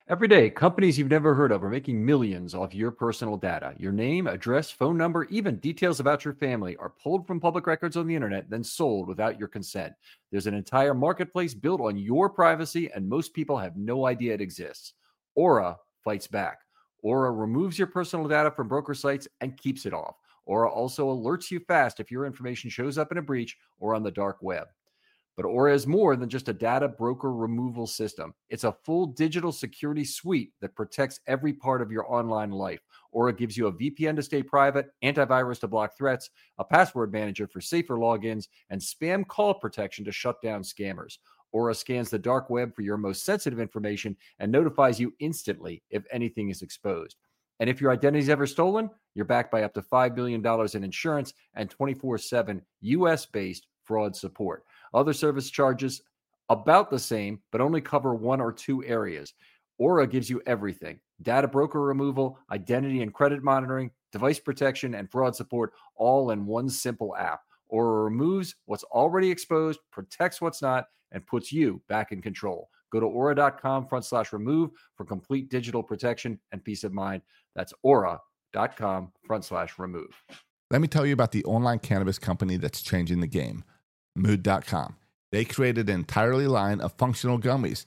Every day, companies you've never heard of are making millions off your personal data. Your name, address, phone number, even details about your family are pulled from public records on the internet, then sold without your consent. There's an entire marketplace built on your privacy, and most people have no idea it exists. Aura fights back. Aura removes your personal data from broker sites and keeps it off. Aura also alerts you fast if your information shows up in a breach or on the dark web. But Aura is more than just a data broker removal system. It's a full digital security suite that protects every part of your online life. Aura gives you a VPN to stay private, antivirus to block threats, a password manager for safer logins, and spam call protection to shut down scammers. Aura scans the dark web for your most sensitive information and notifies you instantly if anything is exposed. And if your identity is ever stolen, you're backed by up to $5 billion in insurance and 24/7 US-based fraud support. Other service charges about the same, but only cover one or two areas. Aura gives you everything: data broker removal, identity and credit monitoring, device protection, and fraud support, all in one simple app. Aura removes what's already exposed, protects what's not, and puts you back in control. Go to aura.com/remove for complete digital protection and peace of mind. That's aura.com/remove. Let me tell you about the online cannabis company that's changing the game, Mood.com. They created an entirely line of functional gummies,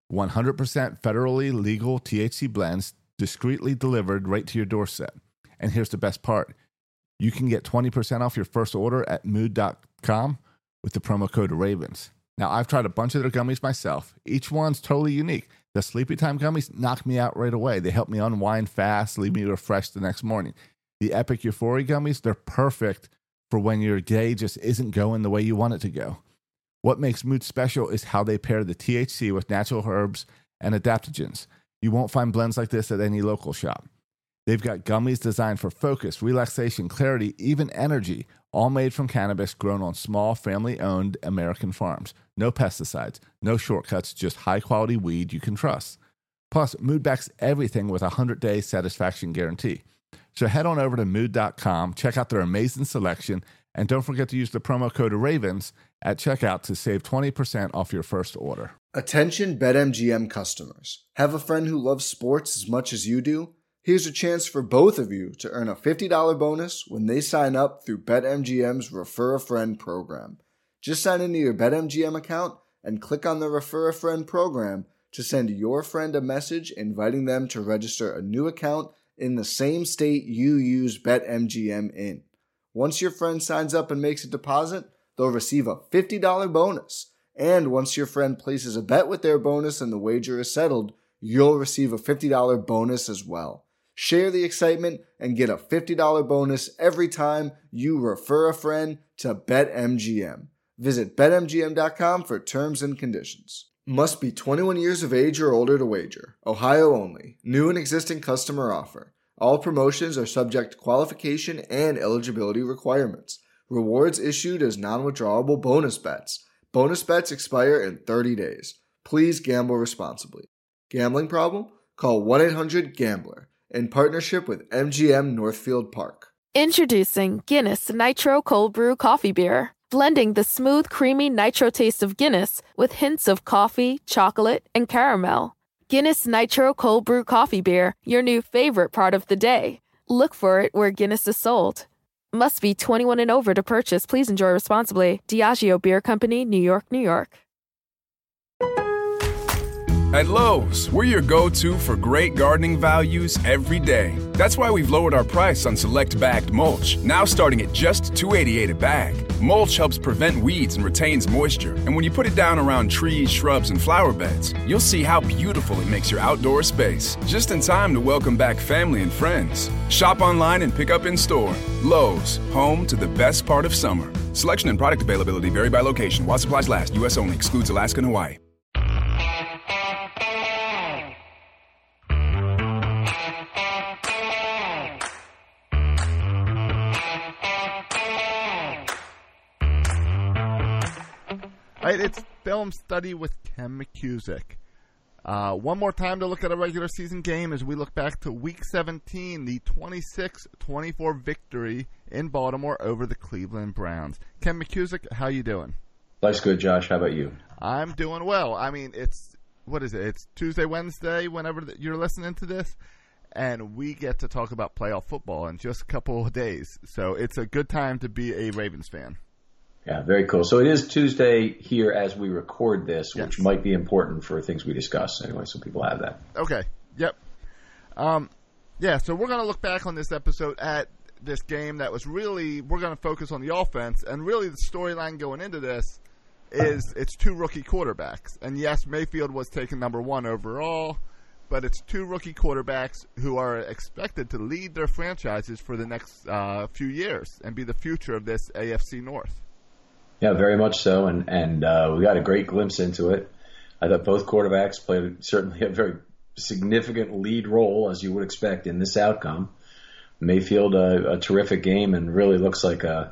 100% federally legal THC blends, discreetly delivered right to your doorstep. And here's the best part. You can get 20% off your first order at Mood.com with the promo code RAVENS. Now, I've tried a bunch of their gummies myself. Each one's totally unique. The Sleepy Time gummies knock me out right away. They help me unwind fast, leave me refreshed the next morning. The Epic Euphoria gummies, they're perfect for when your day just isn't going the way you want it to go. What makes Mood special is how they pair the THC with natural herbs and adaptogens. You won't find blends like this at any local shop. They've got gummies designed for focus, relaxation, clarity, even energy, all made from cannabis grown on small, family-owned American farms. No pesticides, no shortcuts, just high-quality weed you can trust. Plus, Mood backs everything with a 100-day satisfaction guarantee. So head on over to Mood.com, check out their amazing selection, and don't forget to use the promo code RAVENS at checkout to save 20% off your first order. Attention BetMGM customers. Have a friend who loves sports as much as you do? Here's a chance for both of you to earn a $50 bonus when they sign up through BetMGM's Refer a Friend program. Just sign into your BetMGM account and click on the Refer a Friend program to send your friend a message inviting them to register a new account in the same state you use BetMGM in. Once your friend signs up and makes a deposit, they'll receive a $50 bonus. And once your friend places a bet with their bonus and the wager is settled, you'll receive a $50 bonus as well. Share the excitement and get a $50 bonus every time you refer a friend to BetMGM. Visit BetMGM.com for terms and conditions. Must be 21 years of age or older to wager. Ohio only. New and existing customer offer. All promotions are subject to qualification and eligibility requirements. Rewards issued as non-withdrawable bonus bets. Bonus bets expire in 30 days. Please gamble responsibly. Gambling problem? Call 1-800-GAMBLER. In partnership with MGM Northfield Park. Introducing Guinness Nitro Cold Brew Coffee Beer. Blending the smooth, creamy nitro taste of Guinness with hints of coffee, chocolate, and caramel. Guinness Nitro Cold Brew Coffee Beer, your new favorite part of the day. Look for it where Guinness is sold. Must be 21 and over to purchase. Please enjoy responsibly. Diageo Beer Company, New York, New York. At Lowe's, we're your go-to for great gardening values every day. That's why we've lowered our price on select bagged mulch, now starting at just $2.88 a bag. Mulch helps prevent weeds and retains moisture, and when you put it down around trees, shrubs, and flower beds, you'll see how beautiful it makes your outdoor space, just in time to welcome back family and friends. Shop online and pick up in store. Lowe's, home to the best part of summer. Selection and product availability vary by location. While supplies last, U.S. only. Excludes Alaska and Hawaii. Right, it's Film Study with Ken McCusick. One more time to look at a regular season game as we look back to Week 17, the 26-24 victory in Baltimore over the Cleveland Browns. Ken McCusick, how you doing? Life's good, Josh. How about you? I'm doing well. I mean, it's what is it? It's Tuesday, Wednesday, whenever you're listening to this. And we get to talk about playoff football in just a couple of days. So it's a good time to be a Ravens fan. Yeah, very cool. So it is Tuesday here as we record this, yes, which might be important for things we discuss anyway, so people have that. Okay. Yep. So we're going to look back on this episode at this game that was really, we're going to focus on the offense. And really the storyline going into this is it's two rookie quarterbacks. And yes, Mayfield was taken number 1 overall. But it's two rookie quarterbacks who are expected to lead their franchises for the next few years and be the future of this AFC North. Yeah, very much so, and we got a great glimpse into it. I thought both quarterbacks played certainly a very significant lead role, as you would expect, in this outcome. Mayfield, a terrific game, and really looks like the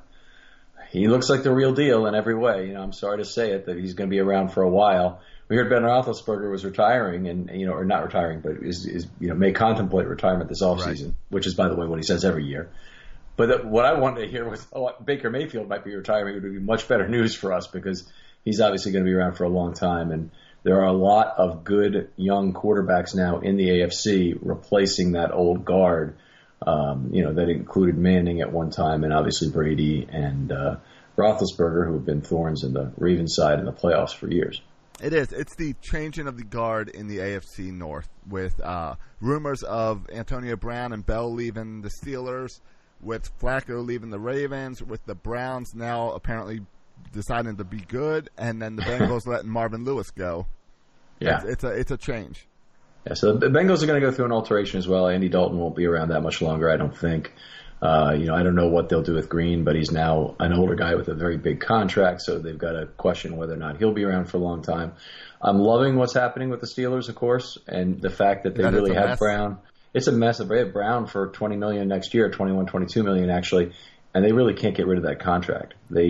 real deal in every way. I'm sorry to say it, that he's going to be around for a while. We heard Ben Roethlisberger was retiring, and or not retiring, but is may contemplate retirement this offseason, right, which is, by the way, what he says every year. But what I wanted to hear was Baker Mayfield might be retiring. It would be much better news for us because he's obviously going to be around for a long time, and there are a lot of good young quarterbacks now in the AFC replacing that old guard. That included Manning at one time, and obviously Brady and Roethlisberger, who have been thorns in the Ravens side in the playoffs for years. It is. It's the changing of the guard in the AFC North with rumors of Antonio Brown and Bell leaving the Steelers, with Flacco leaving the Ravens, with the Browns now apparently deciding to be good, and then the Bengals letting Marvin Lewis go. Yeah. It's a change. Yeah, so the Bengals are going to go through an alteration as well. Andy Dalton won't be around that much longer, I don't think. I don't know what they'll do with Green, but he's now an older guy with a very big contract, so they've got to question whether or not he'll be around for a long time. I'm loving what's happening with the Steelers, of course, and the fact that they really have Brown. It's a mess. They have Brown for $20 million next year, $22 million actually, and they really can't get rid of that contract.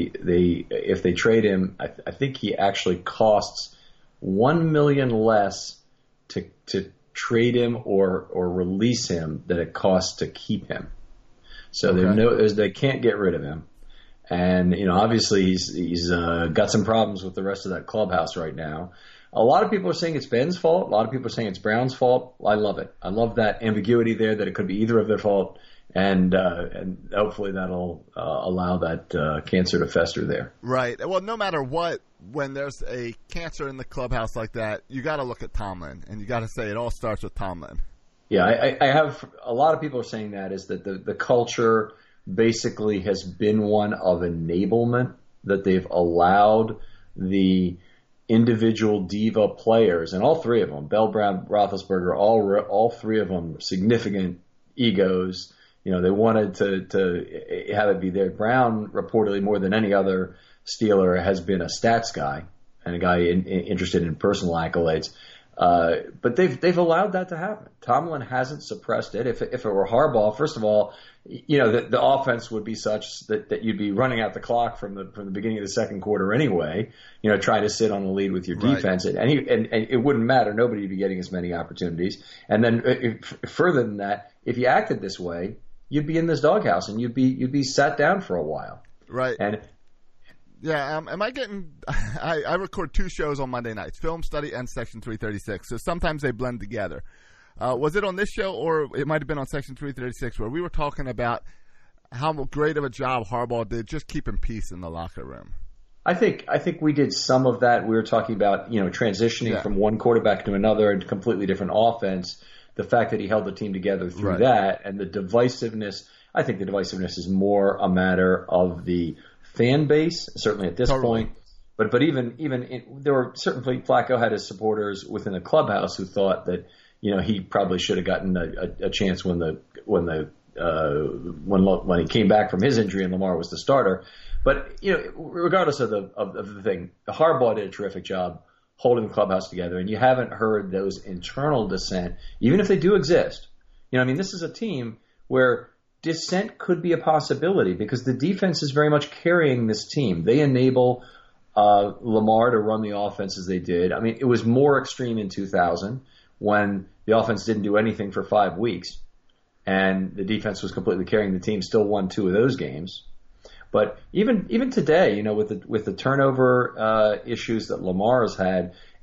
If they trade him, I think he actually costs $1 million less to trade him or release him than it costs to keep him. So they can't get rid of him, and obviously he's got some problems with the rest of that clubhouse right now. A lot of people are saying it's Ben's fault. A lot of people are saying it's Brown's fault. I love it. I love that ambiguity there, that it could be either of their fault, and hopefully that'll allow that cancer to fester there. Right. Well, no matter what, when there's a cancer in the clubhouse like that, you got to look at Tomlin, and you got to say it all starts with Tomlin. Yeah, I have a lot of people are saying that is that the culture basically has been one of enablement, that they've allowed the individual diva players, and all three of them, Bell, Brown, Roethlisberger, all three of them, significant egos. They wanted to have it be there. Brown, reportedly more than any other Steeler, has been a stats guy and a guy interested in personal accolades. But they've allowed that to happen. Tomlin hasn't suppressed it. If it were Harbaugh, first of all, the offense would be such that you'd be running out the clock from the beginning of the second quarter anyway. Trying to sit on the lead with your defense, right, and it wouldn't matter. Nobody would be getting as many opportunities. And then further than that, if you acted this way, you'd be in this doghouse and you'd be sat down for a while. Right. And yeah, am I getting – I record 2 shows on Monday nights, Film Study and Section 336, so sometimes they blend together. Was it on this show, or it might have been on Section 336, where we were talking about how great of a job Harbaugh did just keeping peace in the locker room? I think we did some of that. We were talking about transitioning from one quarterback to another and completely different offense. The fact that he held the team together through that, and the divisiveness. I think the divisiveness is more a matter of the fan base, certainly at this point. But even there were certainly Flacco had his supporters within the clubhouse who thought that he probably should have gotten a chance when he came back from his injury and Lamar was the starter. But regardless of the thing, Harbaugh did a terrific job holding the clubhouse together, and you haven't heard those internal dissent, even if they do exist. This is a team where dissent could be a possibility because the defense is very much carrying this team. They enable Lamar to run the offense as they did. It was more extreme in 2000 when the offense didn't do anything for 5 weeks and the defense was completely carrying the team, still won 2 of those games. But even today, with the turnover issues that Lamar has had,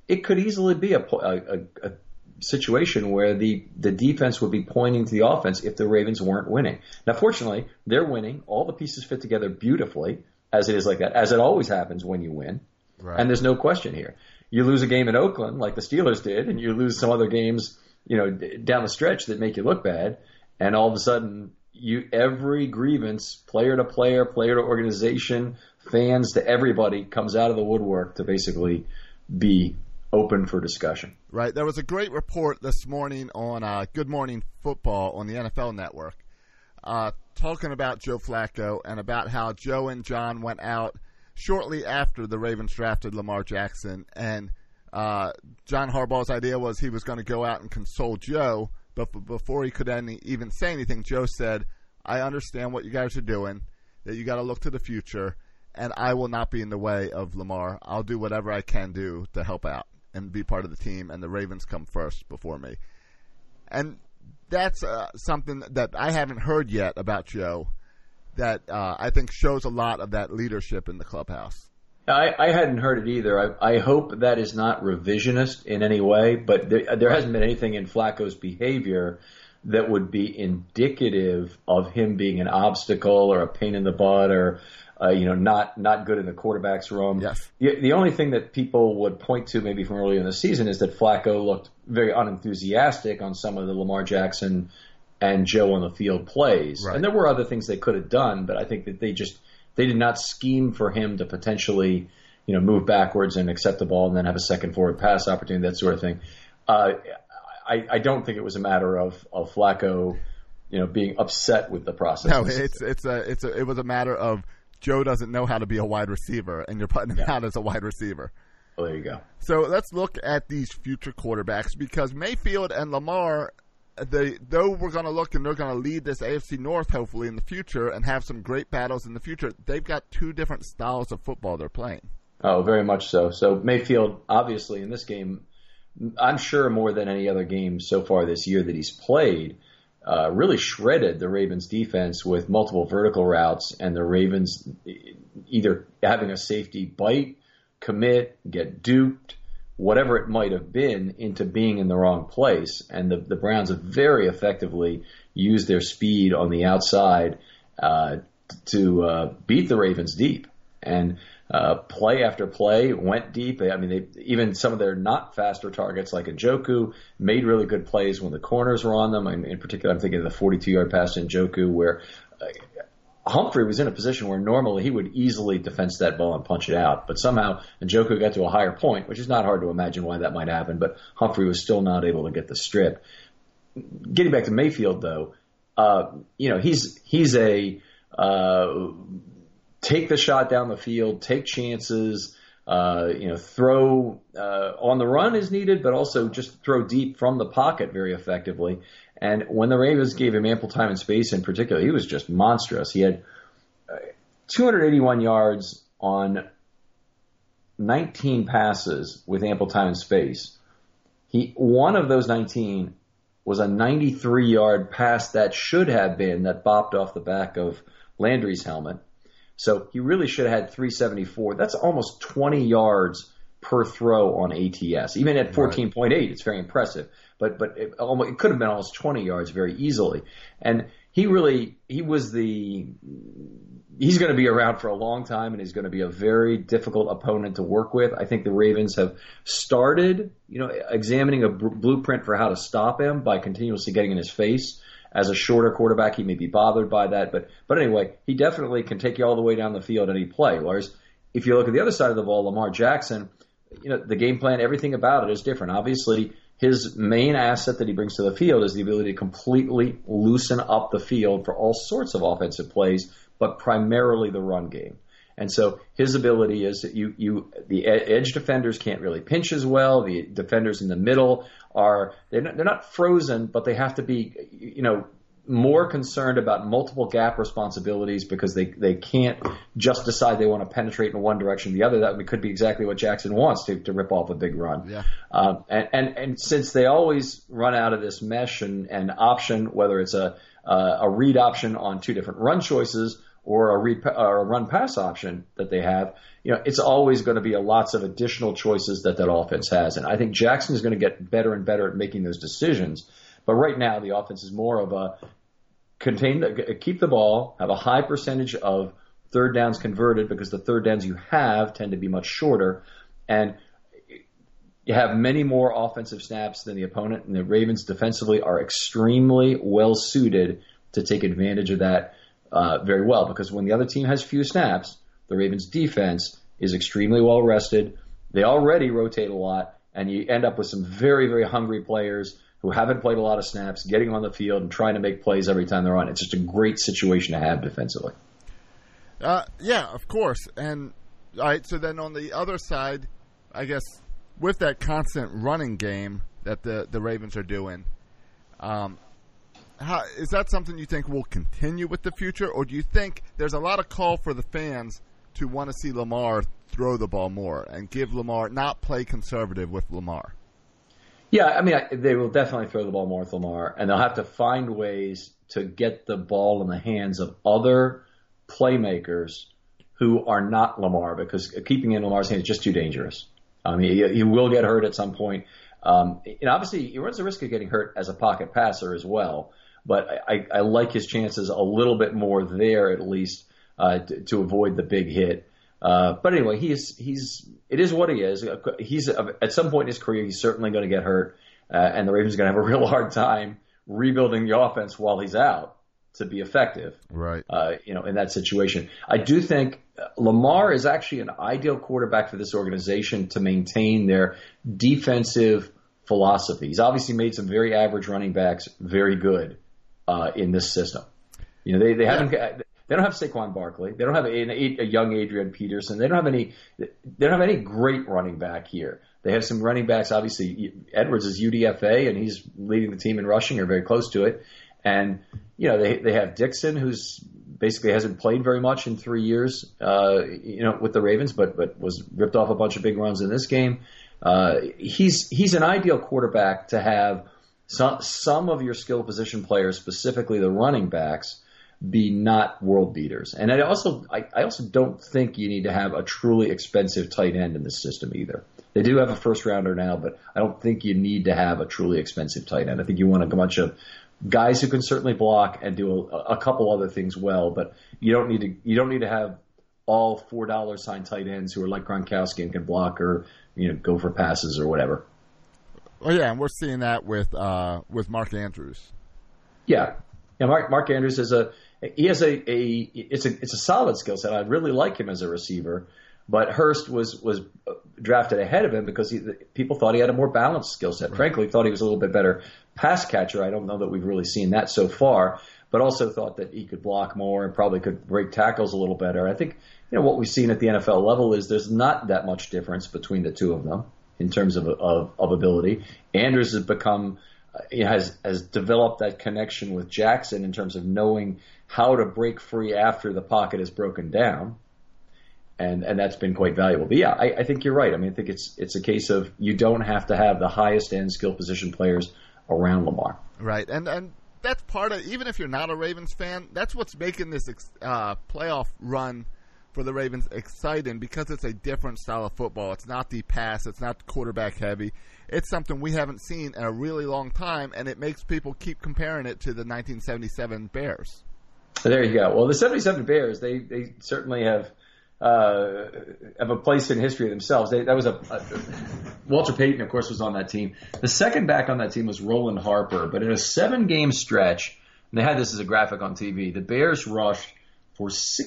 it could easily be a situation where the defense would be pointing to the offense if the Ravens weren't winning. Now, fortunately, they're winning. All the pieces fit together beautifully, as it is like that, as it always happens when you win. Right. And there's no question here. You lose a game in Oakland like the Steelers did, and you lose some other games, down the stretch that make you look bad, and all of a sudden every grievance, player to player, player to organization, fans to everybody, comes out of the woodwork to basically be open for discussion. Right. There was a great report this morning on Good Morning Football on the NFL Network talking about Joe Flacco and about how Joe and John went out shortly after the Ravens drafted Lamar Jackson. And John Harbaugh's idea was he was going to go out and console Joe, but before he could even say anything, Joe said, I understand what you guys are doing, that you got to look to the future, and I will not be in the way of Lamar. I'll do whatever I can do to help out and be part of the team, and the Ravens come first before me. And that's something that I haven't heard yet about Joe that I think shows a lot of that leadership in the clubhouse. I hadn't heard it either. I hope that is not revisionist in any way, but there hasn't been anything in Flacco's behavior that would be indicative of him being an obstacle or a pain in the butt or not good in the quarterback's room. Yes. The only thing that people would point to maybe from earlier in the season is that Flacco looked very unenthusiastic on some of the Lamar Jackson and Joe on the field plays. Right. And there were other things they could have done, but I think that they did not scheme for him to potentially, move backwards and accept the ball and then have a second forward pass opportunity, that sort of thing. I don't think it was a matter of Flacco, being upset with the process. No, it was a matter of Joe doesn't know how to be a wide receiver, and you're putting him out as a wide receiver. Well, there you go. So let's look at these future quarterbacks, because Mayfield and Lamar, though we're going to look and they're going to lead this AFC North hopefully in the future and have some great battles in the future, they've got two different styles of football they're playing. Oh, very much so. So Mayfield, obviously, in this game, I'm sure more than any other game so far this year that he's played, really shredded the Ravens defense with multiple vertical routes, and the Ravens either having a safety bite, commit, get duped, whatever it might have been, into being in the wrong place. And the Browns have very effectively used their speed on the outside to beat the Ravens deep. And play after play went deep. Even some of their not faster targets like Njoku made really good plays when the corners were on them. In particular, I'm thinking of the 42-yard pass to Njoku where Humphrey was in a position where normally he would easily defense that ball and punch it out. But somehow Njoku got to a higher point, which is not hard to imagine why that might happen. But Humphrey was still not able to get the strip. Getting back to Mayfield, though, he's a take the shot down the field, take chances, throw on the run is needed, but also just throw deep from the pocket very effectively. And when the Ravens gave him ample time and space in particular, he was just monstrous. He had 281 yards on 19 passes with ample time and space. One of those 19 was a 93-yard pass that should have been, that bopped off the back of Landry's helmet. So he really should have had 374. That's almost 20 yards per throw on ATS. Even at 14.8, it's very impressive. But it could have been almost 20 yards very easily. And he's going to be around for a long time, and he's going to be a very difficult opponent to work with. I think the Ravens have started, examining a blueprint for how to stop him by continuously getting in his face. As a shorter quarterback, he may be bothered by that. But anyway, he definitely can take you all the way down the field any play. Whereas if you look at the other side of the ball, Lamar Jackson, the game plan, everything about it is different. Obviously, his main asset that he brings to the field is the ability to completely loosen up the field for all sorts of offensive plays, but primarily the run game. And so his ability is that the edge defenders can't really pinch as well. The defenders in the middle they're not frozen, but they have to be more concerned about multiple gap responsibilities because they can't just decide they want to penetrate in one direction or the other. That could be exactly what Jackson wants to rip off a big run. Yeah. And since they always run out of this mesh and option, whether it's a read option on two different run choices or a run pass option that they have, it's always going to be lots of additional choices that offense has. And I think Jackson is going to get better and better at making those decisions. But right now, the offense is more of a keep the ball, have a high percentage of third downs converted, because the third downs you have tend to be much shorter, and you have many more offensive snaps than the opponent. And the Ravens defensively are extremely well suited to take advantage of that very well, because when the other team has few snaps, the Ravens defense is extremely well rested. They already rotate a lot, and you end up with some very, very hungry players who haven't played a lot of snaps, getting on the field and trying to make plays every time they're on. It's just a great situation to have defensively. Yeah, of course. And all right, so then on the other side, I guess with that constant running game that the Ravens are doing, is that something you think will continue with the future, or do you think there's a lot of call for the fans to want to see Lamar throw the ball more and give Lamar, not play conservative with Lamar? Yeah, I mean, they will definitely throw the ball more with Lamar, and they'll have to find ways to get the ball in the hands of other playmakers who are not Lamar, because keeping it in Lamar's hands is just too dangerous. I mean, he will get hurt at some point. And obviously, he runs the risk of getting hurt as a pocket passer as well, but I like his chances a little bit more there, at least, to avoid the big hit. But anyway, it is what he is. He's at some point in his career, he's certainly going to get hurt, and the Ravens are going to have a real hard time rebuilding the offense while he's out to be effective. Right. In that situation, I do think Lamar is actually an ideal quarterback for this organization to maintain their defensive philosophy. He's obviously made some very average running backs very good in this system. They haven't. They don't have Saquon Barkley. They don't have a young Adrian Peterson. They don't have any great running back here. They have some running backs. Obviously, Edwards is UDFA, and he's leading the team in rushing, or very close to it. And they have Dixon, who's basically hasn't played very much in 3 years, with the Ravens, but was ripped off a bunch of big runs in this game. He's an ideal quarterback to have some of your skill position players, specifically the running backs, be not world beaters. And I also don't think you need to have a truly expensive tight end in this system either. They do have a first rounder now, but I don't think you need to have a truly expensive tight end. I think you want a bunch of guys who can certainly block and do a couple other things well, but you don't need to have all $4 signed tight ends who are like Gronkowski and can block or go for passes or whatever. Well, yeah, and we're seeing that with Mark Andrews. Yeah, Mark Andrews is it's a solid skill set. I really like him as a receiver, but Hurst was drafted ahead of him because people thought he had a more balanced skill set. Right. Frankly, thought he was a little bit better pass catcher. I don't know that we've really seen that so far, but also thought that he could block more and probably could break tackles a little better. I think what we've seen at the NFL level is there's not that much difference between the two of them in terms of ability. Andrews has become has developed that connection with Jackson in terms of knowing how to break free after the pocket is broken down. And that's been quite valuable. But yeah, I think you're right. I mean, I think it's a case of you don't have to have the highest end skill position players around Lamar. Right. And that's part of, even if you're not a Ravens fan, that's what's making this playoff run for the Ravens exciting, because it's a different style of football. It's not the pass. It's not quarterback heavy. It's something we haven't seen in a really long time, and it makes people keep comparing it to the 1977 Bears. There you go. Well, the 77 Bears, they certainly have a place in history themselves. That was Walter Payton, of course, was on that team. The second back on that team was Roland Harper. But in a 7-game stretch, and they had this as a graphic on TV, the Bears rushed for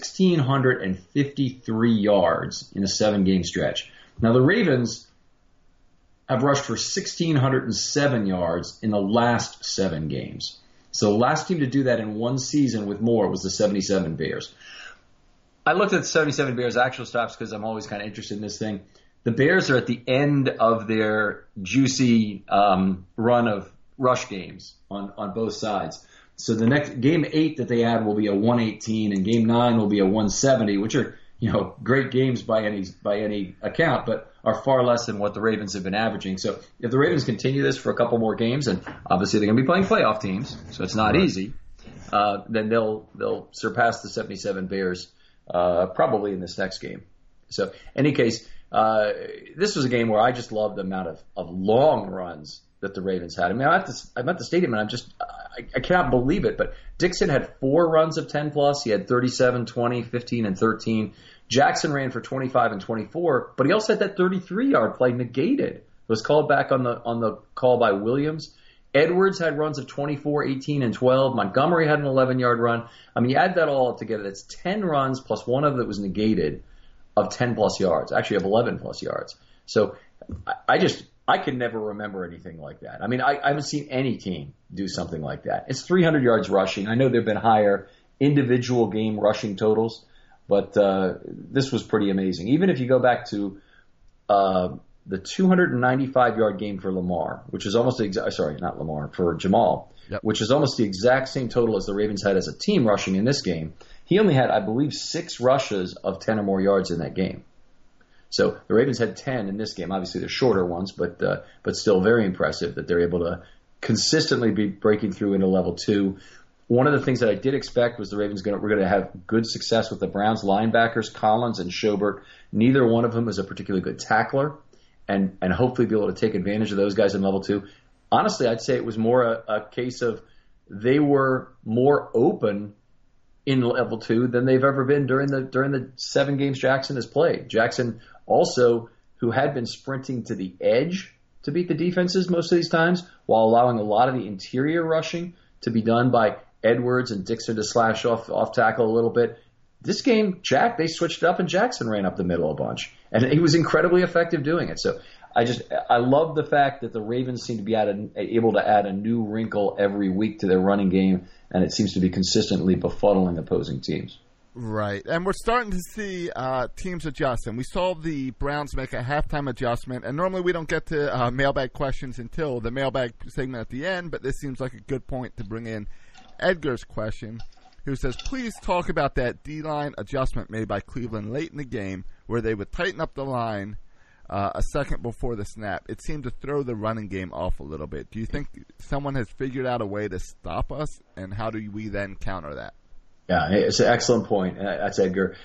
1,653 yards in a 7-game stretch. Now, the Ravens have rushed for 1,607 yards in the last 7 games. So the last team to do that in one season with more was the 77 Bears. I looked at the 77 Bears actual stops because I'm always kind of interested in this thing. The Bears are at the end of their juicy run of rush games on both sides. So the next game 8 that they add will be a 118, and game 9 will be a 170, which are great games by any account, but are far less than what the Ravens have been averaging. So if the Ravens continue this for a couple more games, and obviously they're going to be playing playoff teams, so it's not easy. then they'll surpass the 77 Bears probably in this next game. So, in any case, this was a game where I just loved the amount of long runs that the Ravens had. I mean, I'm at the stadium and I cannot believe it, but Dixon had 4 runs of 10 plus. He had 37, 20, 15, and 13. Jackson ran for 25 and 24, but he also had that 33-yard play negated. It was called back on the call by Williams. Edwards had runs of 24, 18, and 12. Montgomery had an 11-yard run. I mean, you add that all up together, that's 10 runs plus one of it was negated of 10-plus yards, actually of 11-plus yards. So I can never remember anything like that. I mean, I haven't seen any team do something like that. It's 300 yards rushing. I know there have been higher individual game rushing totals, but this was pretty amazing. Even if you go back to the 295-yard game for Lamar, which is almost for Jamal, yep, which is almost the exact same total as the Ravens had as a team rushing in this game. He only had, I believe, 6 rushes of 10 or more yards in that game. So the Ravens had 10 in this game. Obviously, they're shorter ones, but still very impressive that they're able to consistently be breaking through into level 2. One of the things that I did expect was the Ravens were going to have good success with the Browns linebackers, Collins and Schobert. Neither one of them is a particularly good tackler, and hopefully be able to take advantage of those guys in level 2. Honestly, I'd say it was more a case of they were more open in level 2 than they've ever been during the 7 games Jackson has played. Jackson also, who had been sprinting to the edge to beat the defenses most of these times, while allowing a lot of the interior rushing to be done by Edwards and Dixon to slash off tackle a little bit. This game, they switched it up and Jackson ran up the middle a bunch. And he was incredibly effective doing it. So I love the fact that the Ravens seem to be able to add a new wrinkle every week to their running game, and it seems to be consistently befuddling opposing teams. Right, and we're starting to see teams adjust, and we saw the Browns make a halftime adjustment, and normally we don't get to mailbag questions until the mailbag segment at the end, but this seems like a good point to bring in Edgar's question, who says, please talk about that D-line adjustment made by Cleveland late in the game where they would tighten up the line a second before the snap. It seemed to throw the running game off a little bit. Do you think someone has figured out a way to stop us, and how do we then counter that? Yeah, it's an excellent point. That's Edgar.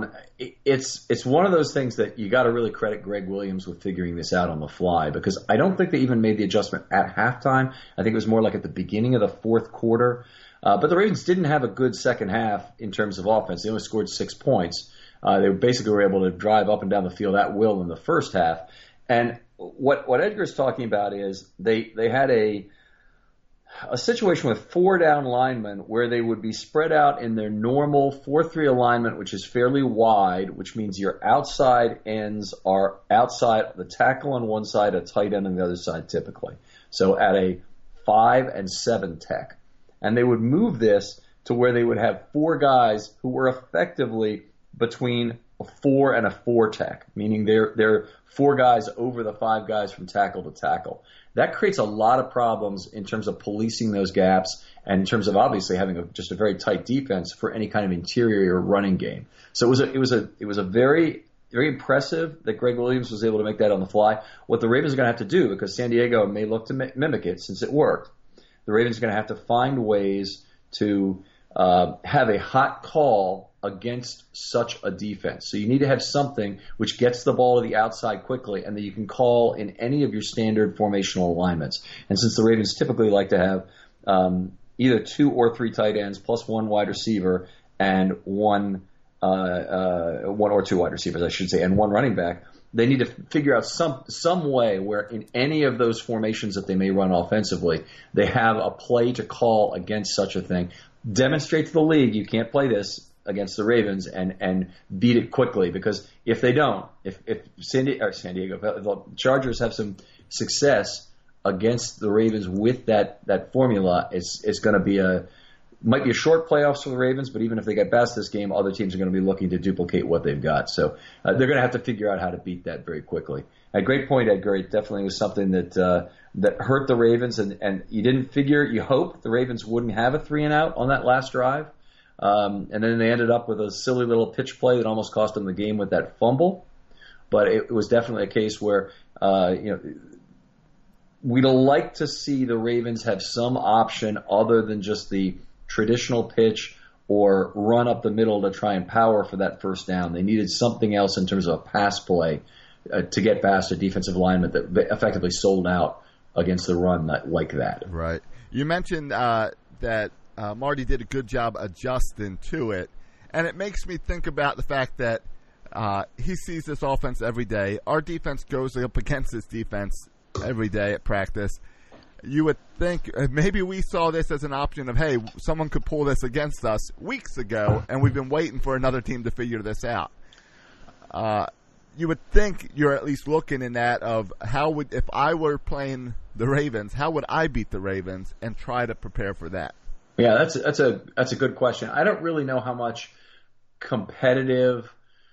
It's one of those things that you got to really credit Greg Williams with figuring this out on the fly, because I don't think they even made the adjustment at halftime. I think it was more like at the beginning of the fourth quarter. But the Ravens didn't have a good second half in terms of offense. They only scored 6 points. They basically were able to drive up and down the field at will in the first half. And what Edgar's talking about is they had a situation with 4 down linemen where they would be spread out in their normal 4-3 alignment, which is fairly wide, which means your outside ends are outside the tackle on one side, a tight end on the other side typically. So at a 5 and 7 tech. And they would move this to where they would have 4 guys who were effectively between a 4 and a 4 tech, meaning they're 4 guys over the 5 guys from tackle to tackle. That creates a lot of problems in terms of policing those gaps and in terms of obviously having just a very tight defense for any kind of interior running game. So it was a very, very impressive that Greg Williams was able to make that on the fly. What the Ravens are going to have to do, because San Diego may look to mimic it since it worked, the Ravens are going to have to find ways to have a hot call against such a defense. So you need to have something which gets the ball to the outside quickly and that you can call in any of your standard formational alignments. And since the Ravens typically like to have either 2 or 3 tight ends plus 1 wide receiver and 1 or 2 wide receivers, I should say, and 1 running back, they need to figure out some way where in any of those formations that they may run offensively, they have a play to call against such a thing. Demonstrate to the league you can't play this against the Ravens and beat it quickly, because if they don't, if San Diego, the Chargers have some success against the Ravens with that formula, it's going to be might be a short playoffs for the Ravens, but even if they get past this game, other teams are going to be looking to duplicate what they've got. So they're going to have to figure out how to beat that very quickly. A great point, Edgar. It definitely was something that hurt the Ravens, and you hope the Ravens wouldn't have a 3-and-out on that last drive. And then they ended up with a silly little pitch play that almost cost them the game with that fumble. But it was definitely a case where, we'd like to see the Ravens have some option other than just the traditional pitch or run up the middle to try and power for that first down. They needed something else in terms of a pass play to get past a defensive lineman that effectively sold out against the run like that. Right. You mentioned that Marty did a good job adjusting to it, and it makes me think about the fact that he sees this offense every day. Our defense goes up against this defense every day at practice. You would think maybe we saw this as an option of, hey, someone could pull this against us weeks ago, and we've been waiting for another team to figure this out. You would think you're at least looking in that of if I were playing the Ravens, how would I beat the Ravens and try to prepare for that? Yeah, that's a good question. I don't really know how much competitive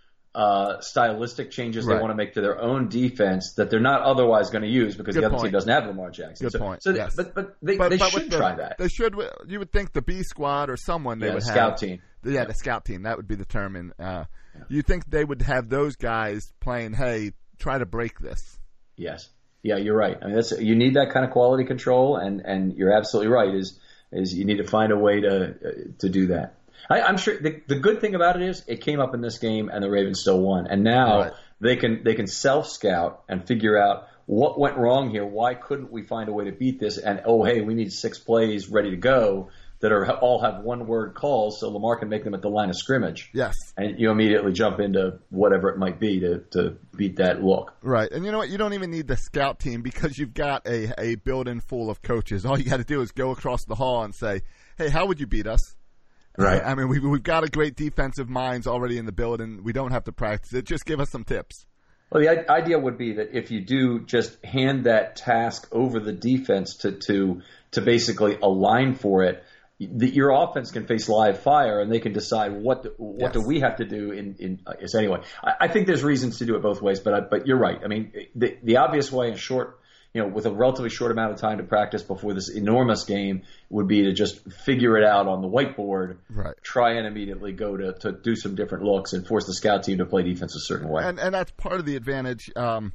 stylistic changes they want to make to their own defense that they're not otherwise going to use because the other team doesn't have Lamar Jackson. Good point. So yes. But they should try that. They should. You would think the B squad or someone they would have. Scout team. Yeah, the scout team. That would be the term. And you think they would have those guys playing, hey, try to break this. Yes. Yeah, you're right. I mean, you need that kind of quality control, and you're absolutely right. Is you need to find a way to do that. I'm sure the good thing about it is it came up in this game and the Ravens still won. And now they can self-scout and figure out what went wrong here. Why couldn't we find a way to beat this? And, hey, we need 6 plays ready to go that all have one-word calls so Lamar can make them at the line of scrimmage. Yes. And you immediately jump into whatever it might be to beat that look. Right. And you know what? You don't even need the scout team because you've got a building full of coaches. All you got to do is go across the hall and say, hey, how would you beat us? Right. I mean, we've got a great defensive minds already in the building. We don't have to practice it. Just give us some tips. Well, the idea would be that if you do just hand that task over the defense to basically align for it, that your offense can face live fire and they can decide what do we have to do in anyway. I think there's reasons to do it both ways, but you're right. I mean, the obvious way in short, with a relatively short amount of time to practice before this enormous game would be to just figure it out on the whiteboard, try and immediately go to do some different looks and force the scout team to play defense a certain way. And that's part of the advantage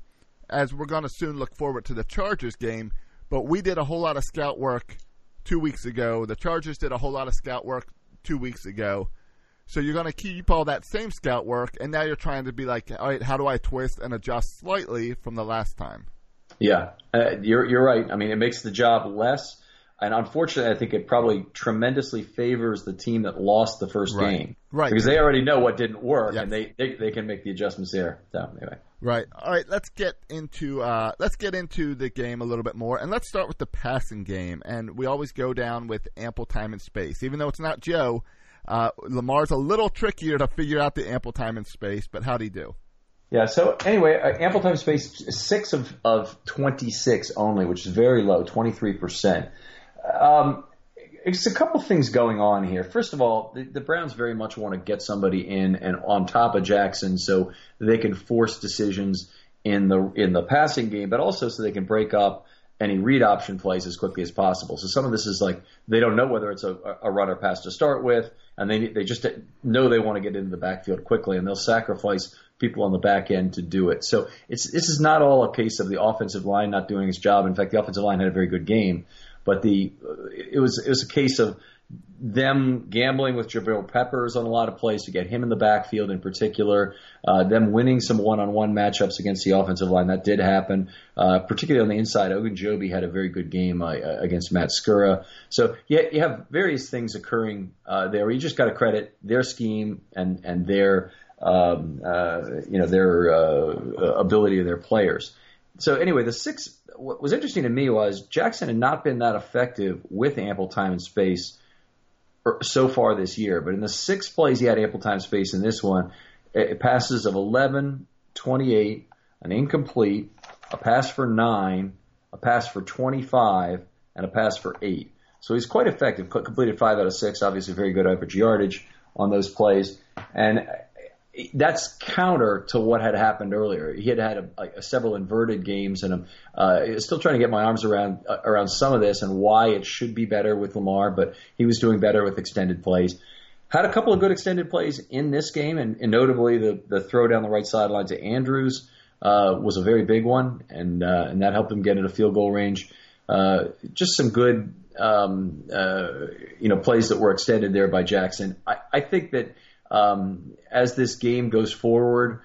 as we're going to soon look forward to the Chargers game, but we did a whole lot of scout work 2 weeks ago. The Chargers did a whole lot of scout work 2 weeks ago. So you're going to keep all that same scout work, and now you're trying to be like, all right, how do I twist and adjust slightly from the last time? Yeah, you're right. I mean, it makes the job less, and unfortunately, I think it probably tremendously favors the team that lost the first game, right? Because they already know what didn't work, and they can make the adjustments there. So anyway, right. All right, let's get into the game a little bit more, and let's start with the passing game. And we always go down with ample time and space, even though it's not Joe. Lamar's a little trickier to figure out the ample time and space, but how'd he do? Yeah, so anyway, ample time space, 6 of 26 only, which is very low, 23%. It's a couple things going on here. First of all, the Browns very much want to get somebody in and on top of Jackson so they can force decisions in the passing game, but also so they can break up any read option plays as quickly as possible. So some of this is like they don't know whether it's a run or pass to start with, and they just know they want to get into the backfield quickly, and they'll sacrifice people on the back end to do it. So this is not all a case of the offensive line not doing its job. In fact, the offensive line had a very good game, but it was a case of them gambling with Jabril Peppers on a lot of plays to get him in the backfield in particular, them winning some one-on-one matchups against the offensive line. That did happen, particularly on the inside. Ogunjobi had a very good game against Matt Skura. So you have various things occurring there where you just got to credit their scheme and their ability of their players. So anyway, what was interesting to me was Jackson had not been that effective with ample time and space so far this year. But in the 6 plays he had ample time and space in this one, it passes of 11, 28, an incomplete, a pass for 9, a pass for 25, and a pass for 8. So he's quite effective, completed 5 out of 6, obviously very good average yardage on those plays. And that's counter to what had happened earlier. He had several inverted games, and I'm still trying to get my arms around some of this and why it should be better with Lamar, but he was doing better with extended plays. Had a couple of good extended plays in this game, and notably the throw down the right sideline to Andrews was a very big one, and that helped him get into field goal range. Just some good plays that were extended there by Jackson. I think that as this game goes forward,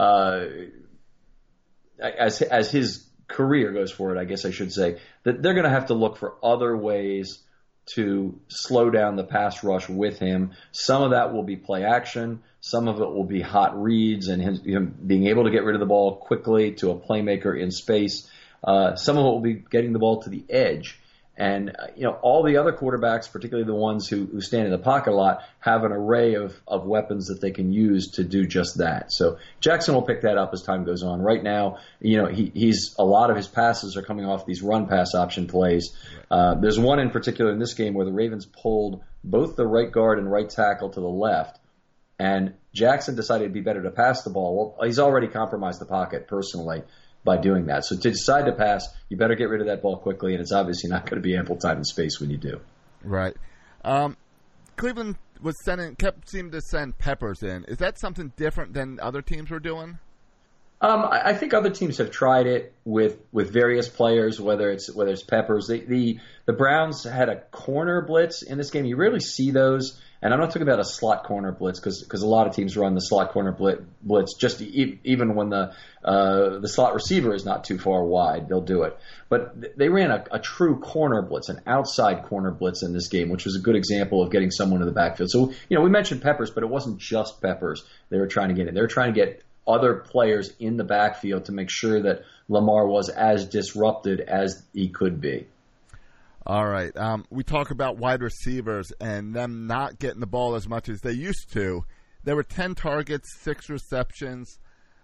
as his career goes forward, I guess I should say, that they're going to have to look for other ways to slow down the pass rush with him. Some of that will be play action. Some of it will be hot reads and him being able to get rid of the ball quickly to a playmaker in space. Some of it will be getting the ball to the edge. And, all the other quarterbacks, particularly the ones who stand in the pocket a lot, have an array of weapons that they can use to do just that. So Jackson will pick that up as time goes on. Right now, he's a lot of his passes are coming off these run pass option plays. There's one in particular in this game where the Ravens pulled both the right guard and right tackle to the left, and Jackson decided it'd be better to pass the ball. Well, he's already compromised the pocket personally by doing that. So to decide to pass, you better get rid of that ball quickly, and it's obviously not going to be ample time and space when you do. Right. Cleveland kept seeming to send Peppers in. Is that something different than other teams were doing? I think other teams have tried it with various players, whether it's Peppers. The Browns had a corner blitz in this game. You rarely see those. And I'm not talking about a slot corner blitz because a lot of teams run the slot corner blitz just even when the slot receiver is not too far wide, they'll do it. But they ran a true corner blitz, an outside corner blitz in this game, which was a good example of getting someone in the backfield. So, we mentioned Peppers, but it wasn't just Peppers they were trying to get in. They were trying to get other players in the backfield to make sure that Lamar was as disrupted as he could be. All right. We talk about wide receivers and them not getting the ball as much as they used to. There were 10 targets, 6 receptions,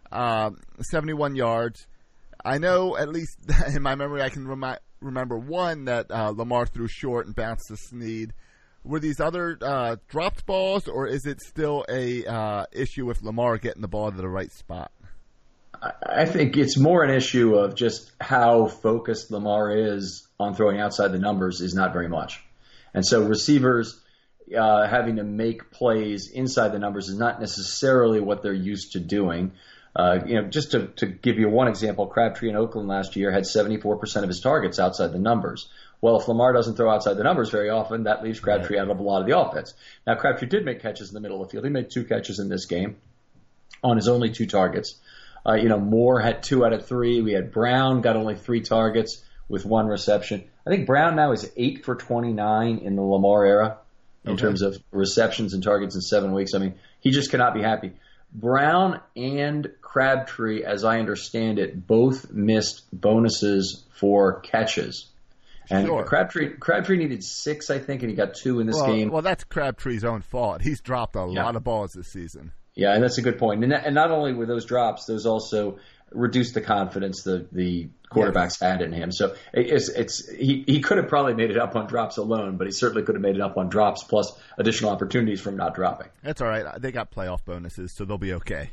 71 yards. I know, at least in my memory, I can remember one that Lamar threw short and bounced to Snead. Were these other dropped balls, or is it still a issue with Lamar getting the ball to the right spot? I think it's more an issue of just how focused Lamar is on throwing outside the numbers is not very much. And so receivers having to make plays inside the numbers is not necessarily what they're used to doing. Just to give you one example, Crabtree in Oakland last year had 74% of his targets outside the numbers. Well, if Lamar doesn't throw outside the numbers very often, that leaves Crabtree out of a lot of the offense. Now, Crabtree did make catches in the middle of the field. He made 2 catches in this game on his only 2 targets. Moore had 2 out of 3. We had Brown got only 3 targets with 1 reception. I think Brown now is 8 for 29 in the Lamar era in terms of receptions and targets in 7 weeks. I mean, he just cannot be happy. Brown and Crabtree, as I understand it, both missed bonuses for catches. And sure. Crabtree needed 6, I think, and he got 2 in this game. Well, that's Crabtree's own fault. He's dropped a lot of balls this season. Yeah, and that's a good point. And not only were those drops, those also reduced the confidence the quarterbacks had in him. So he could have probably made it up on drops alone, but he certainly could have made it up on drops plus additional opportunities from not dropping. That's all right. They got playoff bonuses, so they'll be okay.